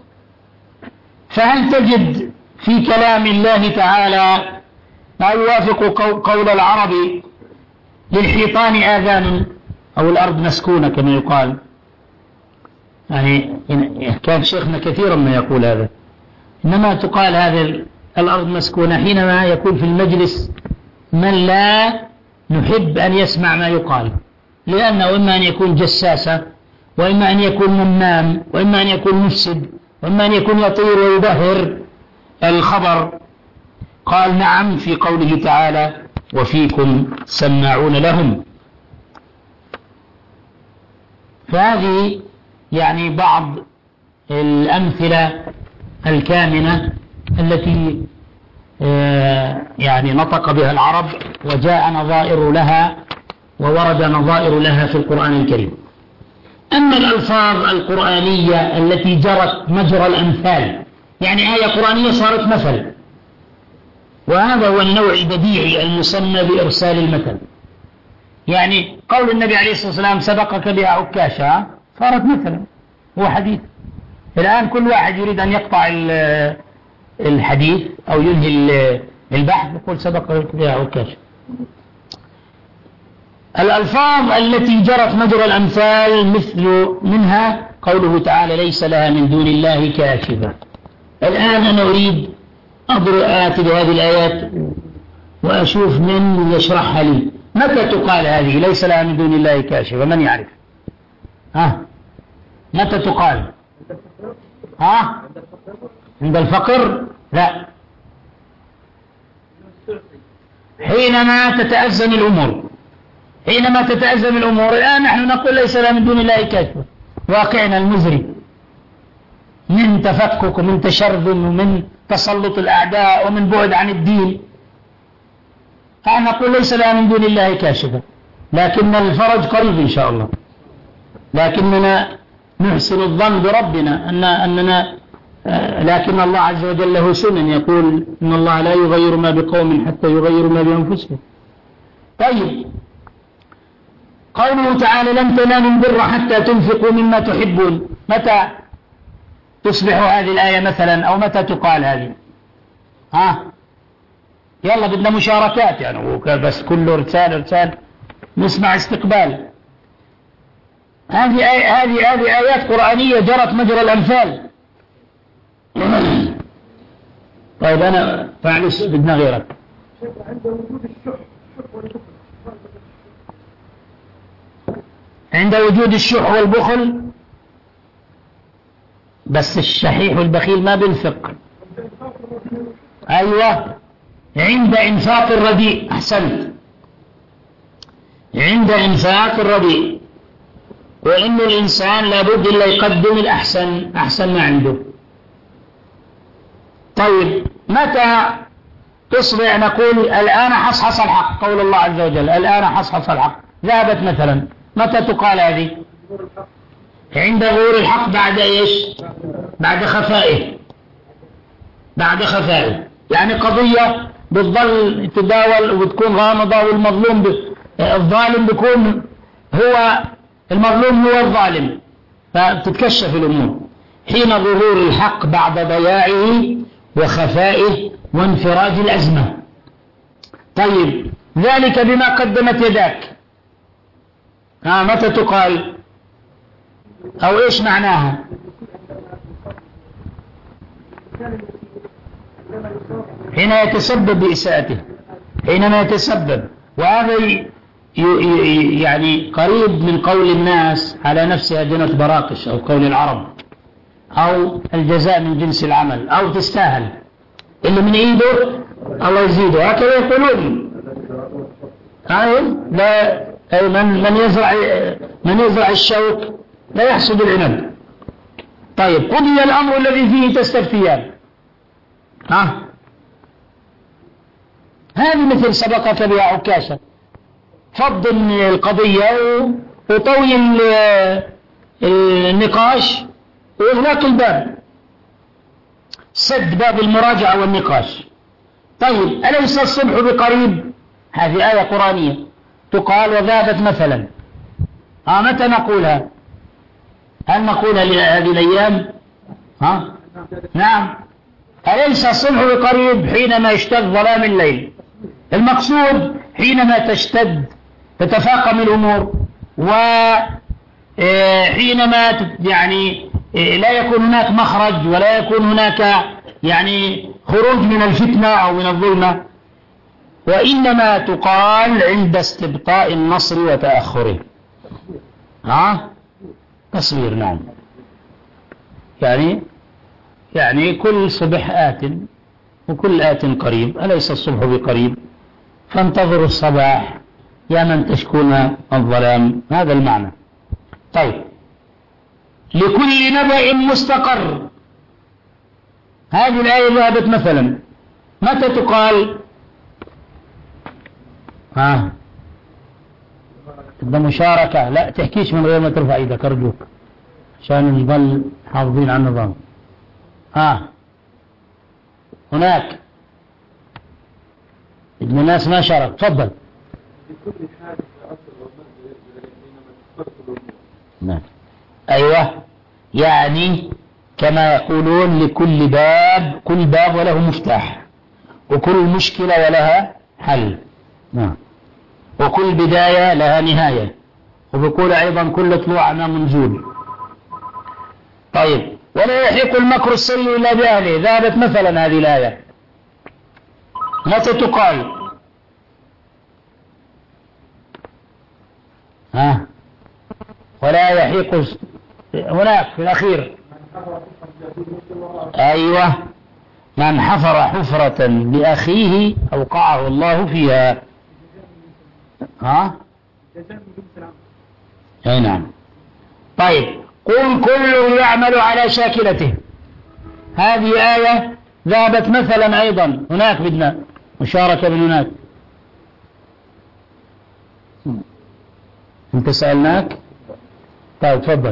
فهل تجد في كلام الله تعالى ما يوافق قول العرب للحيطان آذان أو الأرض مسكونة كما يقال؟ يعني كان شيخنا كثيرا ما يقول هذا، إنما تقال هذا الأرض مسكونة حينما يكون في المجلس من لا نحب أن يسمع ما يقال، لأنه إما أن يكون جساسة، وإما أن يكون نمام، وإما أن يكون مفسد، وإما أن يكون يطير ويبهر الخبر. قال نعم في قوله تعالى وفيكم سماعون لهم. فهذه يعني بعض الأمثلة الكامنة التي يعني نطق بها العرب وجاء نظائر لها وورد نظائر لها في القرآن الكريم. أما الألفاظ القرآنية التي جرت مجرى الأمثال، يعني آية قرآنية صارت مثل، وهذا هو النوع البديعي المسمى بإرسال المثل. يعني قول النبي عليه الصلاة والسلام سبقك بها عكاشة صارت مثلا، هو حديث. الآن كل واحد يريد أن يقطع الحديث أو ينهي البحث يقول سبقك بها عكاشة. الألفاظ التي جرت مجرى الأمثال مثل منها قوله تعالى ليس لها من دون الله كاشفة. الآن أنا أريد آتي بهذه الآيات وأشوف من يشرحها لي. متى تقال هذه ليس لها من دون الله كاشفة؟ من يعرف؟ متى تقال؟ عند الفقر؟ لا، حينما تتأزم الأمور. حينما تتأزم الأمور. الآن نحن نقول ليس لها من دون الله كاشفة. واقعنا المزري من تفكك ومن تشرذم ومن تسلط الأعداء ومن بعد عن الدين، نقول ليس لها من دون الله كاشفة، لكن الفرج قريب إن شاء الله. لكننا نحسن الظن بربنا أننا لكن الله عز وجل له سنن، يقول إن الله لا يغير ما بقوم حتى يغيروا ما بأنفسهم. طيب، قوله تعالى لن تنالوا البر حتى تنفقوا مما تحبون، متى تصبح هذه الآية مثلا، أو متى تقال هذه؟ يلا بدنا مشاركات يعني، بس كله رسال نسمع استقبال. هذه آيات قرآنية جرت مجرى الأمثال. طيب أنا معلش بدنا غيرك. عند وجود الشح والبخل، بس الشحيح والبخيل ما بينفق. أيوة، عند إنفاق الرديء. أحسنت، عند إنفاق الرديء، وإن الإنسان لابد إلا يقدم الأحسن، أحسن ما عنده. طيب، متى تصبح نقول الآن حصحص الحق؟ قول الله عز وجل الآن حصحص الحق، ذهبت مثلا. متى تقال هذه؟ عند ظهور الحق. بعد إيش؟ بعد خفائه. بعد خفائه، يعني قضية بتظل تداول وبتكون غامضة، والمظلوم الظالم بيكون هو المظلوم هو الظالم، فتتكشف الأمور حين ظهور الحق بعد ضياعه وخفائه وانفراج الأزمة. طيب، ذلك بما قدمت يداك. متى تقال؟ أو إيش معناها؟ حين يتسبب بإساءته، حينما يتسبب. وهذا يعني قريب من قول الناس على نفسها جنة براقش، أو قول العرب، أو الجزاء من جنس العمل، أو تستاهل اللي من إيده الله يزيده، هكذا يقولون. لا، من يزرع الشوك لا يحصد العنب. طيب، قضي الأمر الذي فيه تستفتيان. هذه مثل سبقك بها عكاشة، فض القضية وطوي النقاش وإغلاق الباب، سد باب المراجعة والنقاش. طيب، أليس الصبح بقريب؟ هذه آية قرآنية تقال وذهبت مثلا. متى نقولها؟ هل نقولها هذه الأيام؟ نعم. أليس الصبح بقريب حينما يشتد ظلام الليل؟ المقصود حينما تشتد تتفاقم الأمور، وحينما يعني لا يكون هناك مخرج، ولا يكون هناك يعني خروج من الفتنة أو من الظلمة، وإنما تقال عند استبطاء النصر وتأخره. تصوير، نعم. يعني كل صبح آت وكل آت قريب، أليس الصبح بقريب؟ فانتظروا الصباح يا من تشكون الظلام. هذا المعنى. طيب، لكل نبأ مستقر، هذه الآية ذهبت مثلا. متى تقال؟ تبقى مشاركة. لا تحكيش من غير ما ترفع ايدك أرجوك، عشان نظل حافظين على النظام. هناك ابن الناس ما شارك. تفضل. نعم. أيوة، يعني كما يقولون لكل باب، كل باب وله مفتاح، وكل مشكلة ولها حل. نعم. وكل بداية لها نهاية، وبيقول أيضا كل طلوع أمام نزول. طيب، ولا يحيق المكر السيء إلا بأهله، ذهبت مثلا هذه الآية. متى تقال؟ ولا يحيق هناك في الأخير. أيوة، من حفر حفرة لأخيه أوقعه الله فيها. أي نعم. طيب، قل كل يعمل على شاكلته، هذه آية ذهبت مثلا أيضا. هناك بدنا مشاركة من هناك. انت سألناك. طيب، تفضل.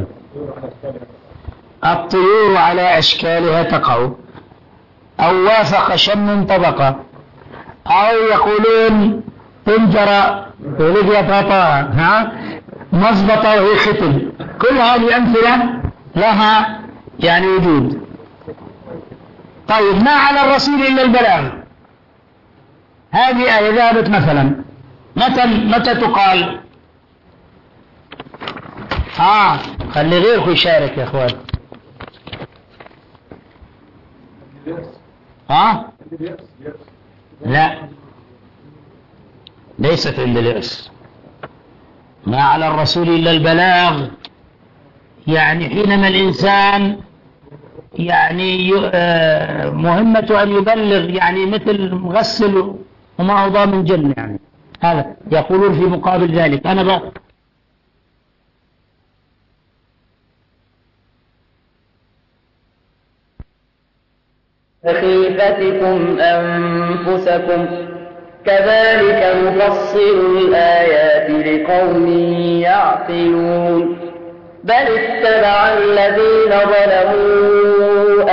الطيور على أشكالها تقع، أو وافق شم طبقة، أو يقولون طنجرة ولقيت غطاها، مزبطة وهي ختم. كل هذه أمثلة لها يعني وجود. طيب، ما على الرسول إلا البلاغ، هذه آية ذهبت مثلا. متى تقال؟ خلي غيرك يشارك يا اخوان. لا، ليست عند اليأس. ما على الرسول إلا البلاغ، يعني حينما الإنسان يعني مهمته أن يبلغ، يعني مثل مغسل وما أوضى من جنة، يعني هذا يقولون في مقابل ذلك. أنا بقى خيفتكم أنفسكم كذلك نفصل الآيات لقوم يعقلون. بل اتبع الذين ظلموا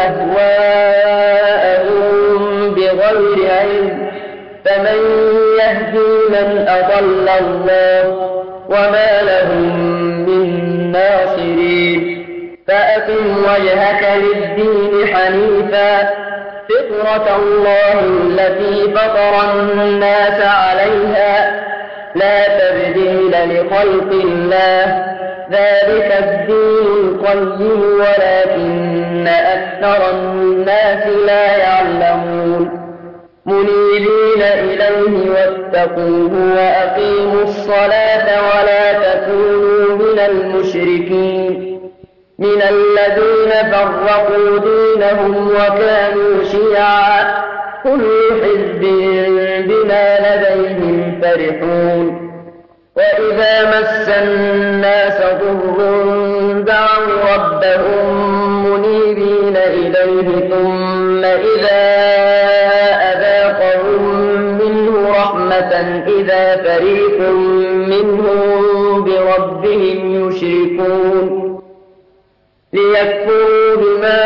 أهواءهم بغير علم، فمن يهدي من أضل الله وما لهم من ناصرين. فأقم وجهك للدين حنيفا، فطرة الله التي فطر الناس عليها، لا تبديل لخلق الله، ذلك الدين القيم ولكن أكثر الناس لا يعلمون منيبين إليه واتقوه وأقيموا الصلاة ولا تكونوا من المشركين من الذين فرقوا دينهم وكانوا شيعا كل حزب بما لديهم فرحون وإذا مس الناس ضر دعوا ربهم منيبين إليه ثم إذا أذاقهم منه رحمة إذا فريق منهم بربهم يشركون ليكفروا بما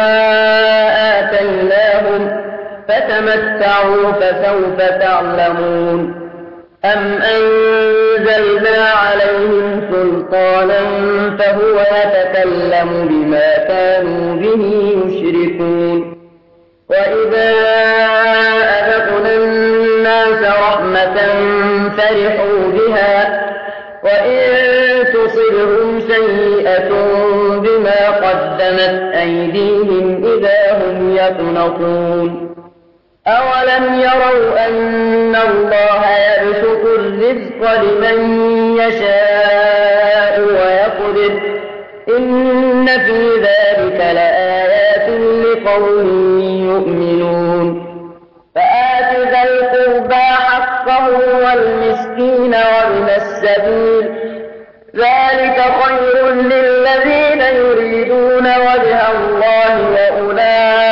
آتيناهم فتمتعوا فسوف تعلمون أم أنزلنا عليهم سلطانا فهو يتكلم بما كانوا به يشركون وإذا أذقنا الناس رحمة فرحوا بها وإن تصبهم سيئة بما قدمت أيديهم إذا هم يقنطون أولم يروا أن الله يبسط الرزق لمن يشاء ويقدر إن في ذلك لآيات لقوم يؤمنون فآت ذا القربى حقه والمسكين وابن السبيل ذلك خير للذين يريدون وجه الله وأولئك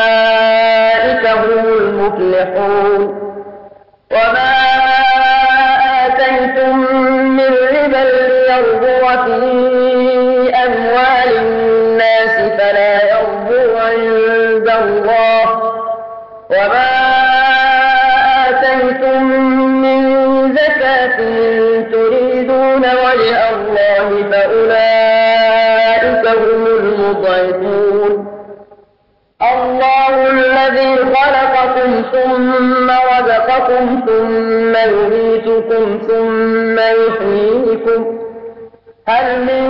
هم المفلحون وما آتيتم من ربا ليربو في أموال الناس فلا يربو عند الله وما آتيتم من زكاة تريدون وجه الله فأولئك هم المضعفون الله الذي خلقكم ثم رزقكم ثم يميتكم ثم يحييكم هل من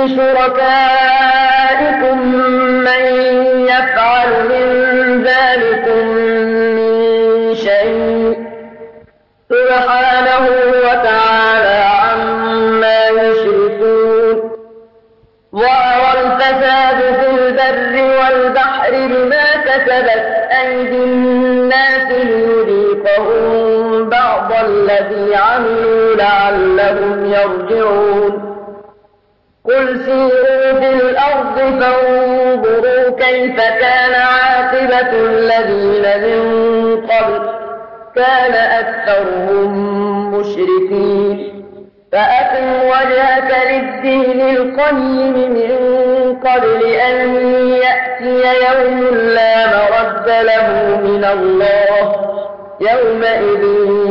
شركائكم من يفعل من ذلكم من شيء سبحانه وتعالى عما يشركون ظهر الفساد في البر والبحر بما كسبت أيدي الناس ليذيقهم بعض الذي عملوا لعلهم يرجعون قل سيروا في الأرض فانظروا كيف كان عاقبة الذين من قبل كان أكثرهم مشركين فأقم وجهك للدين القيم من قبل أن يأتي يوم لا مرد له من الله يومئذ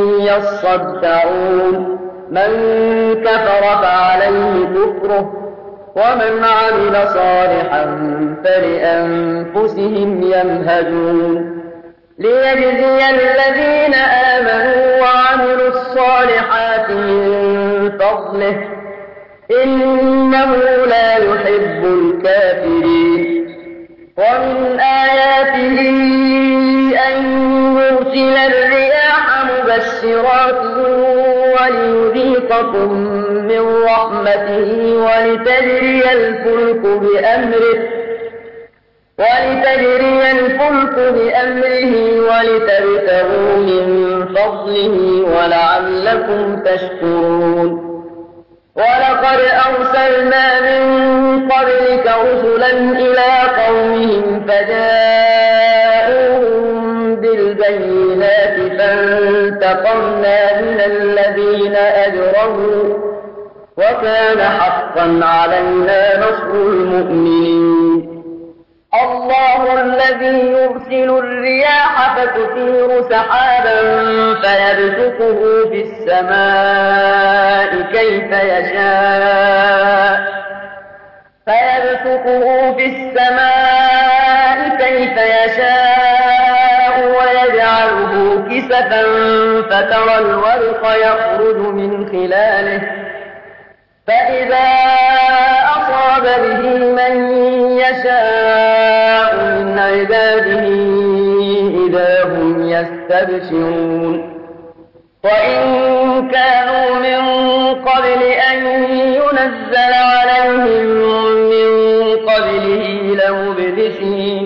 يصدعون من كفر فعليه كفره ومن عمل صالحا فلأنفسهم يمهدون ليجزي الذين آمنوا وعملوا الصالحات من فضله إنه لا يحب الكافرين ومن آياته أن يرسل الرياح مبشرات وليذيقكم من رحمته ولتجري الفلك بأمره ولتبتغوا من فضله ولعلكم تشكرون ولقد أرسلنا من قبلك رسلا إلى قومهم فجاءوهم بالبينات فانتقمنا من الذين أجرموا وكان حقا علينا نصر المؤمنين الله الذي يرسل الرياح فتثير سحابا فيبسطه في السماء كيف يشاء ويجعله كسفا فترى الورق يخرج من خلاله فإذا أصاب به من يشاء من عباده إذا هم يستبشرون وإن كانوا من قبل أن ينزل عليهم من قبله لمبلسين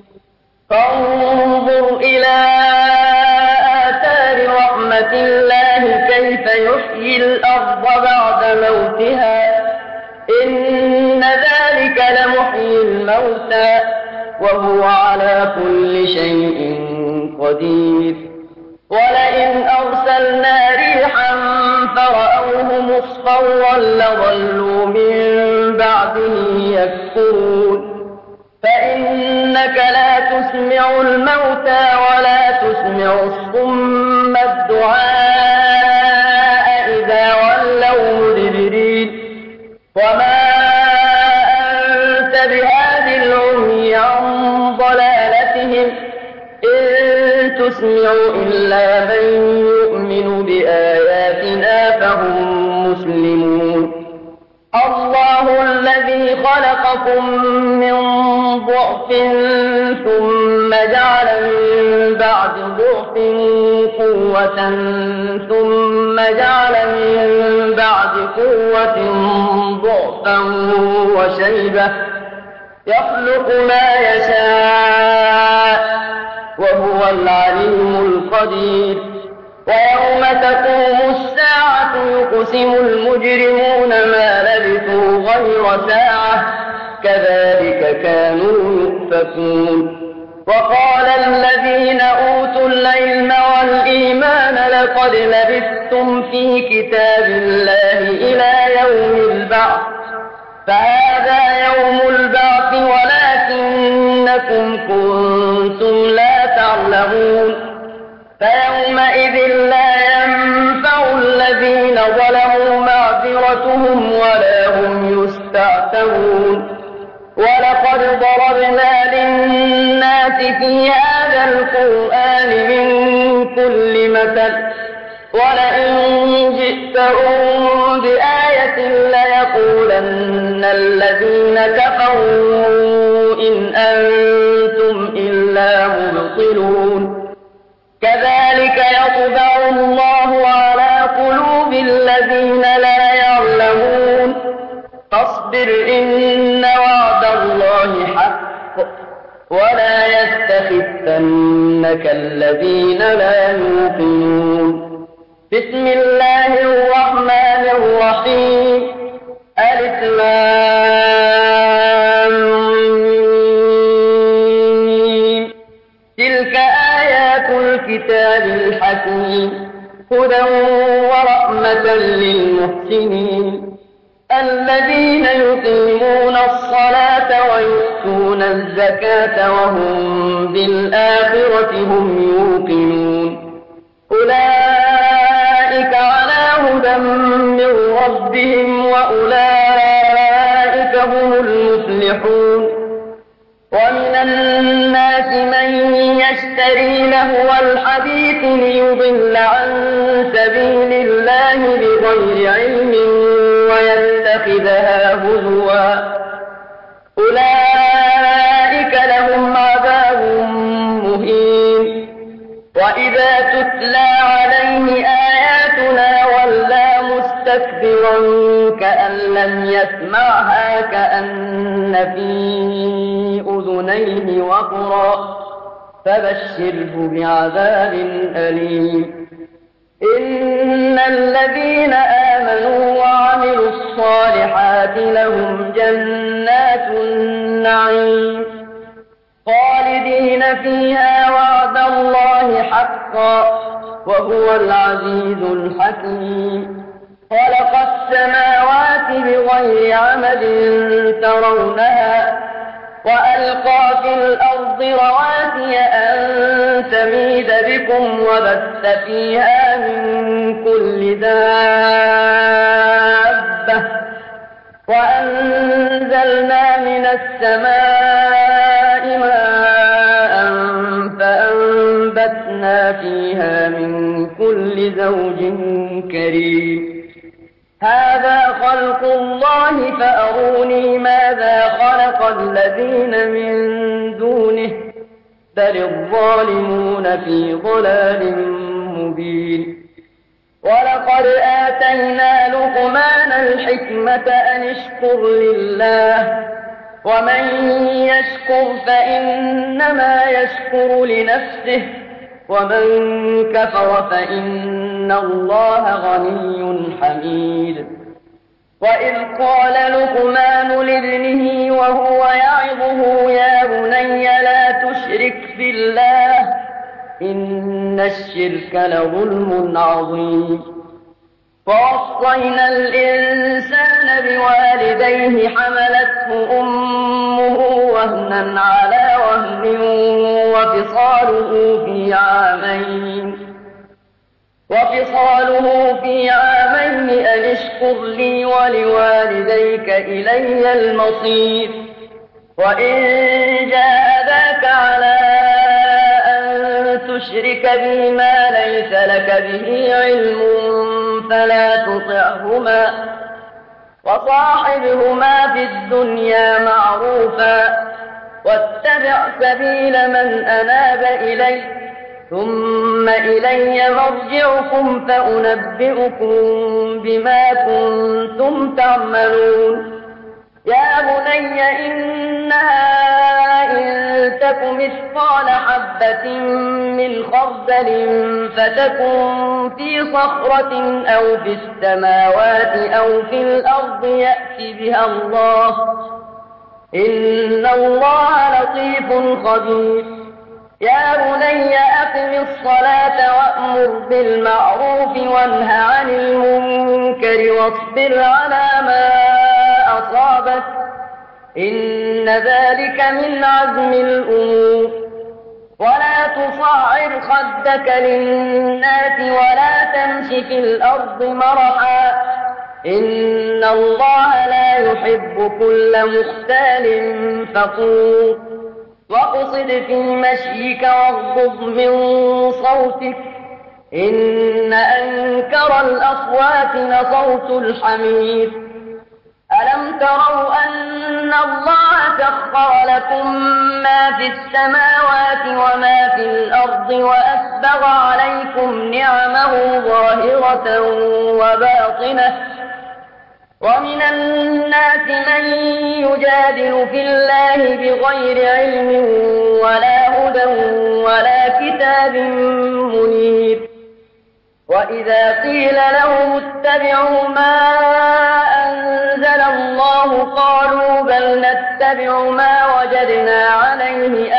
فانظر إلى آثار رحمة الله كيف يحيي الأرض بعد موتها إن ذلك لمحيي الموتى وهو على كل شيء قدير ولئن أرسلنا ريحا فرأوه مصفرا لظلوا من بعده يكفرون فإنك لا تسمع الموتى ولا تسمع الصم الدعاء إذا ولوا مدبرين وما أنت بهاد العمي عن ضلالتهم إن تسمع إلا من يؤمن بآياتنا فهم مسلمون الله الذي خلقكم من ضعف ثم جعل من بعد ضعف قوة ثم جعل من بعد قوة ضعفا وشيبة يخلق ما يشاء وهو العليم القدير ويوم تقوم الساعة يقسم المجرمون ما لبثوا غير ساعة كذلك كانوا يؤفكون وقال الذين أوتوا العلم والإيمان لقد لبثتم في كتاب الله إلى يوم البعث فهذا يوم البعث ولكنكم كنتم لا تعلمون فيومئذ لا ينفع الذين ظلموا معذرتهم ولا هم يستعتبون ولقد ضربنا للناس في هذا القرآن من كل مثل ولئن جئتهم بآية ليقولن الذين كفروا إن أنتم إلا مبطلون كذلك يطبع الله على قلوب الذين لا يعلمون فاصبر إن وعد الله حق ولا يستخفنك الذين لا يوقنون بسم الله الرحمن الرحيم ألف لام ميم تلك آيات الكتاب الحكيم هدى ورحمة للمحسنين الذين يقيمون الصلاة ويؤتون الزكاة وهم بالآخرة هم يوقنون أولئك على هدى من ربهم وأولئك هم المفلحون ومن الناس من يشتري لهو الحديث ليضل عن سبيل الله بغير علم ويتخذها هزوا أولئك لهم عذاب مهين وإذا تتلى عليه آياتنا ولى مستكبرا كأن لم يسمعها كأن في أذنيه وقرا فبشره بعذاب أليم إن الذين آمنوا وعملوا الصالحات لهم جنات النعيم خالدين فيها وعد الله حقا وهو العزيز الحكيم خلق السماوات بغير عمد ترونها وألقى في الأرض رواسي أن تميد بكم وبث فيها من كل دابة وأنزلنا من السماء ماء فأنبتنا فيها من كل زوج كريم هذا خلق الله فأروني ماذا خلق الذين من دونه بل الظالمون في ضلال مبين ولقد آتينا لقمان الحكمة أن اشكر لله ومن يشكر فإنما يشكر لنفسه ومن كفر فإن الله غني حميد وإذ قال لقمان لابنه وهو يعظه يا بني لا تشرك بالله إن الشرك لظلم عظيم ووصينا الإنسان بوالديه حملته أمه وهنا على وهن وفصاله في عامين أن اشكر لي ولوالديك إلي المصير وإن جاهداك على أن تشرك بي ما ليس لك به علم فلا تطعهما وصاحبهما في الدنيا معروفا واتبع سبيل من أناب إلي ثم إلي مرجعكم فأنبئكم بما كنتم تعملون يا بني إنها إن تك مثقال حبة من خردل فتكن في صخرة أو في السماوات أو في الأرض يأت بها الله إن الله لطيف خبير يا بني أقم الصلاة وأمر بالمعروف وانه عن المنكر واصبر على ما أصابك إن ذلك من عزم الأمور ولا تصعر خدك للناس ولا تمش في الأرض مرحا إن الله لا يحب كل مختال فخور واقصد في مشيك واغضض من صوتك إن أنكر الأصوات لصوت الحمير ألم تروا أن الله سخر لكم ما في السماوات وما في الأرض وأسبغ عليكم نعمه ظاهرة وباطنة ومن الناس من يجادل في الله بغير علم ولا هدى ولا كتاب منير وإذا قيل لهم اتبعوا ما أنزل الله قالوا بل نتبع ما وجدنا عليه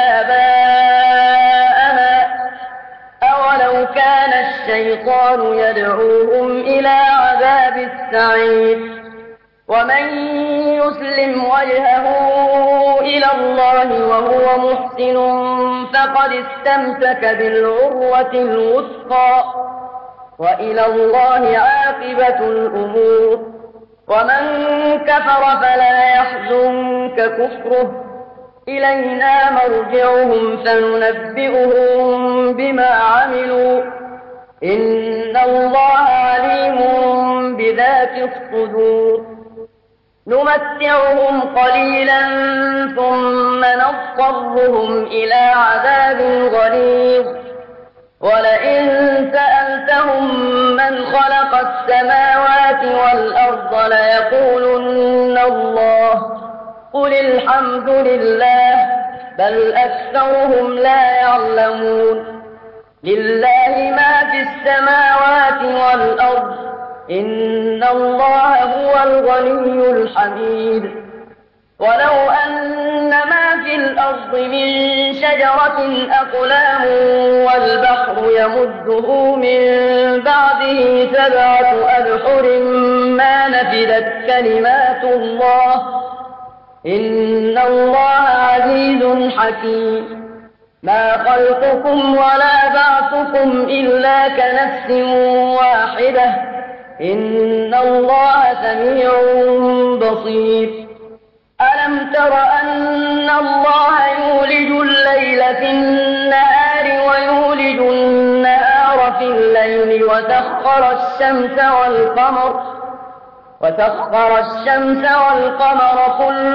آباءنا أولو كان الشيطان يدعوهم إلى عذاب السعير ومن يسلم وجهه إلى الله وهو محسن فقد استمسك بالعروة الوثقى وإلى الله عاقبة الأمور ومن كفر فلا يحزنك كفره إلينا مرجعهم فننبئهم بما عملوا إن الله عليم بذات الصدور نمتعهم قليلا ثم نضطرهم إلى عذاب غليظ ولئن سألتهم من خلق السماوات والأرض ليقولن الله قل الحمد لله بل أكثرهم لا يعلمون لله ما في السماوات والأرض إن الله هو الغني الحميد ولو أن ما في الأرض من شجرة أقلام والبحر يمده من بعده 7 أبحر ما نفدت كلمات الله إن الله عزيز حكيم ما خلقكم ولا بعثكم إلا كنفس واحدة إن الله سميع بصير ألم تر أن الله يولج الليل في النهار ويولج النهار في الليل وسخر الشمس والقمر وسخر الشمس والقمر كل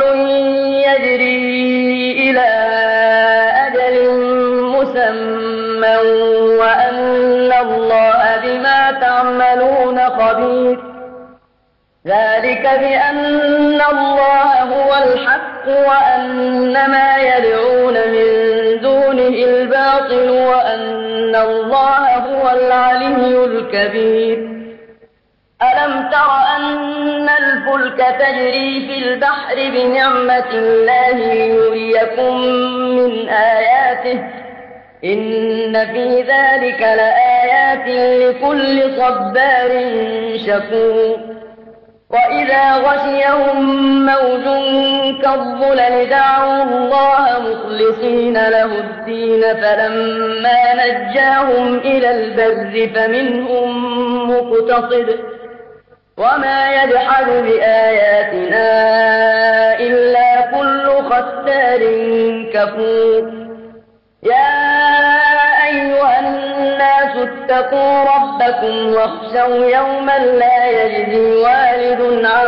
يجري إلى أجل مسمى وأن الله بما تعملون خبير ذلك بأن الله هو الحق وأن ما يدعون من دونه الباطل وأن الله هو العلي الكبير ألم تر أن الفلك تجري في البحر بنعمة الله ليريكم من آياته إن في ذلك لآيات لكل صبار شكور وإذا غشيهم موج كالظلل دعوا الله مخلصين له الدين فلما نجاهم إلى البر فمنهم مقتصد وما يجحد بآياتنا إلا كل ختار كفور يا أيها الناس اتقوا ربكم واخشوا يوما لا يجزي والد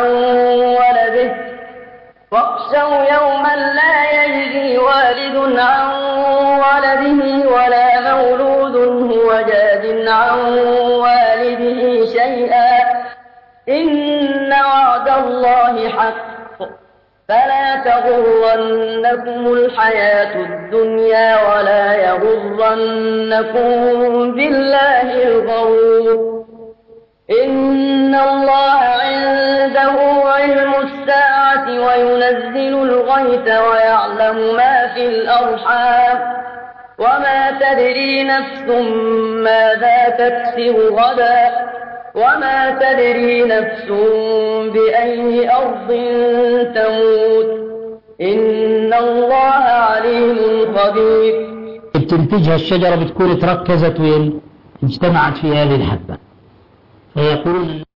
عن ولده ولا مولود هو جاز عن والده شيئا إن وعد الله حق فلا تغرنكم الحياة الدنيا ولا يغرنكم بالله الغرور إن الله عنده علم الساعة وينزل الغيث ويعلم ما في الأرحام وما تدري نفس ماذا تكسب غدا وما تدري نفس بأي أرض تموت إن الله عليم خبير. بتنتجها الشجرة بتكون تركزت وين؟ اجتمعت في هذه الحبة فيقولون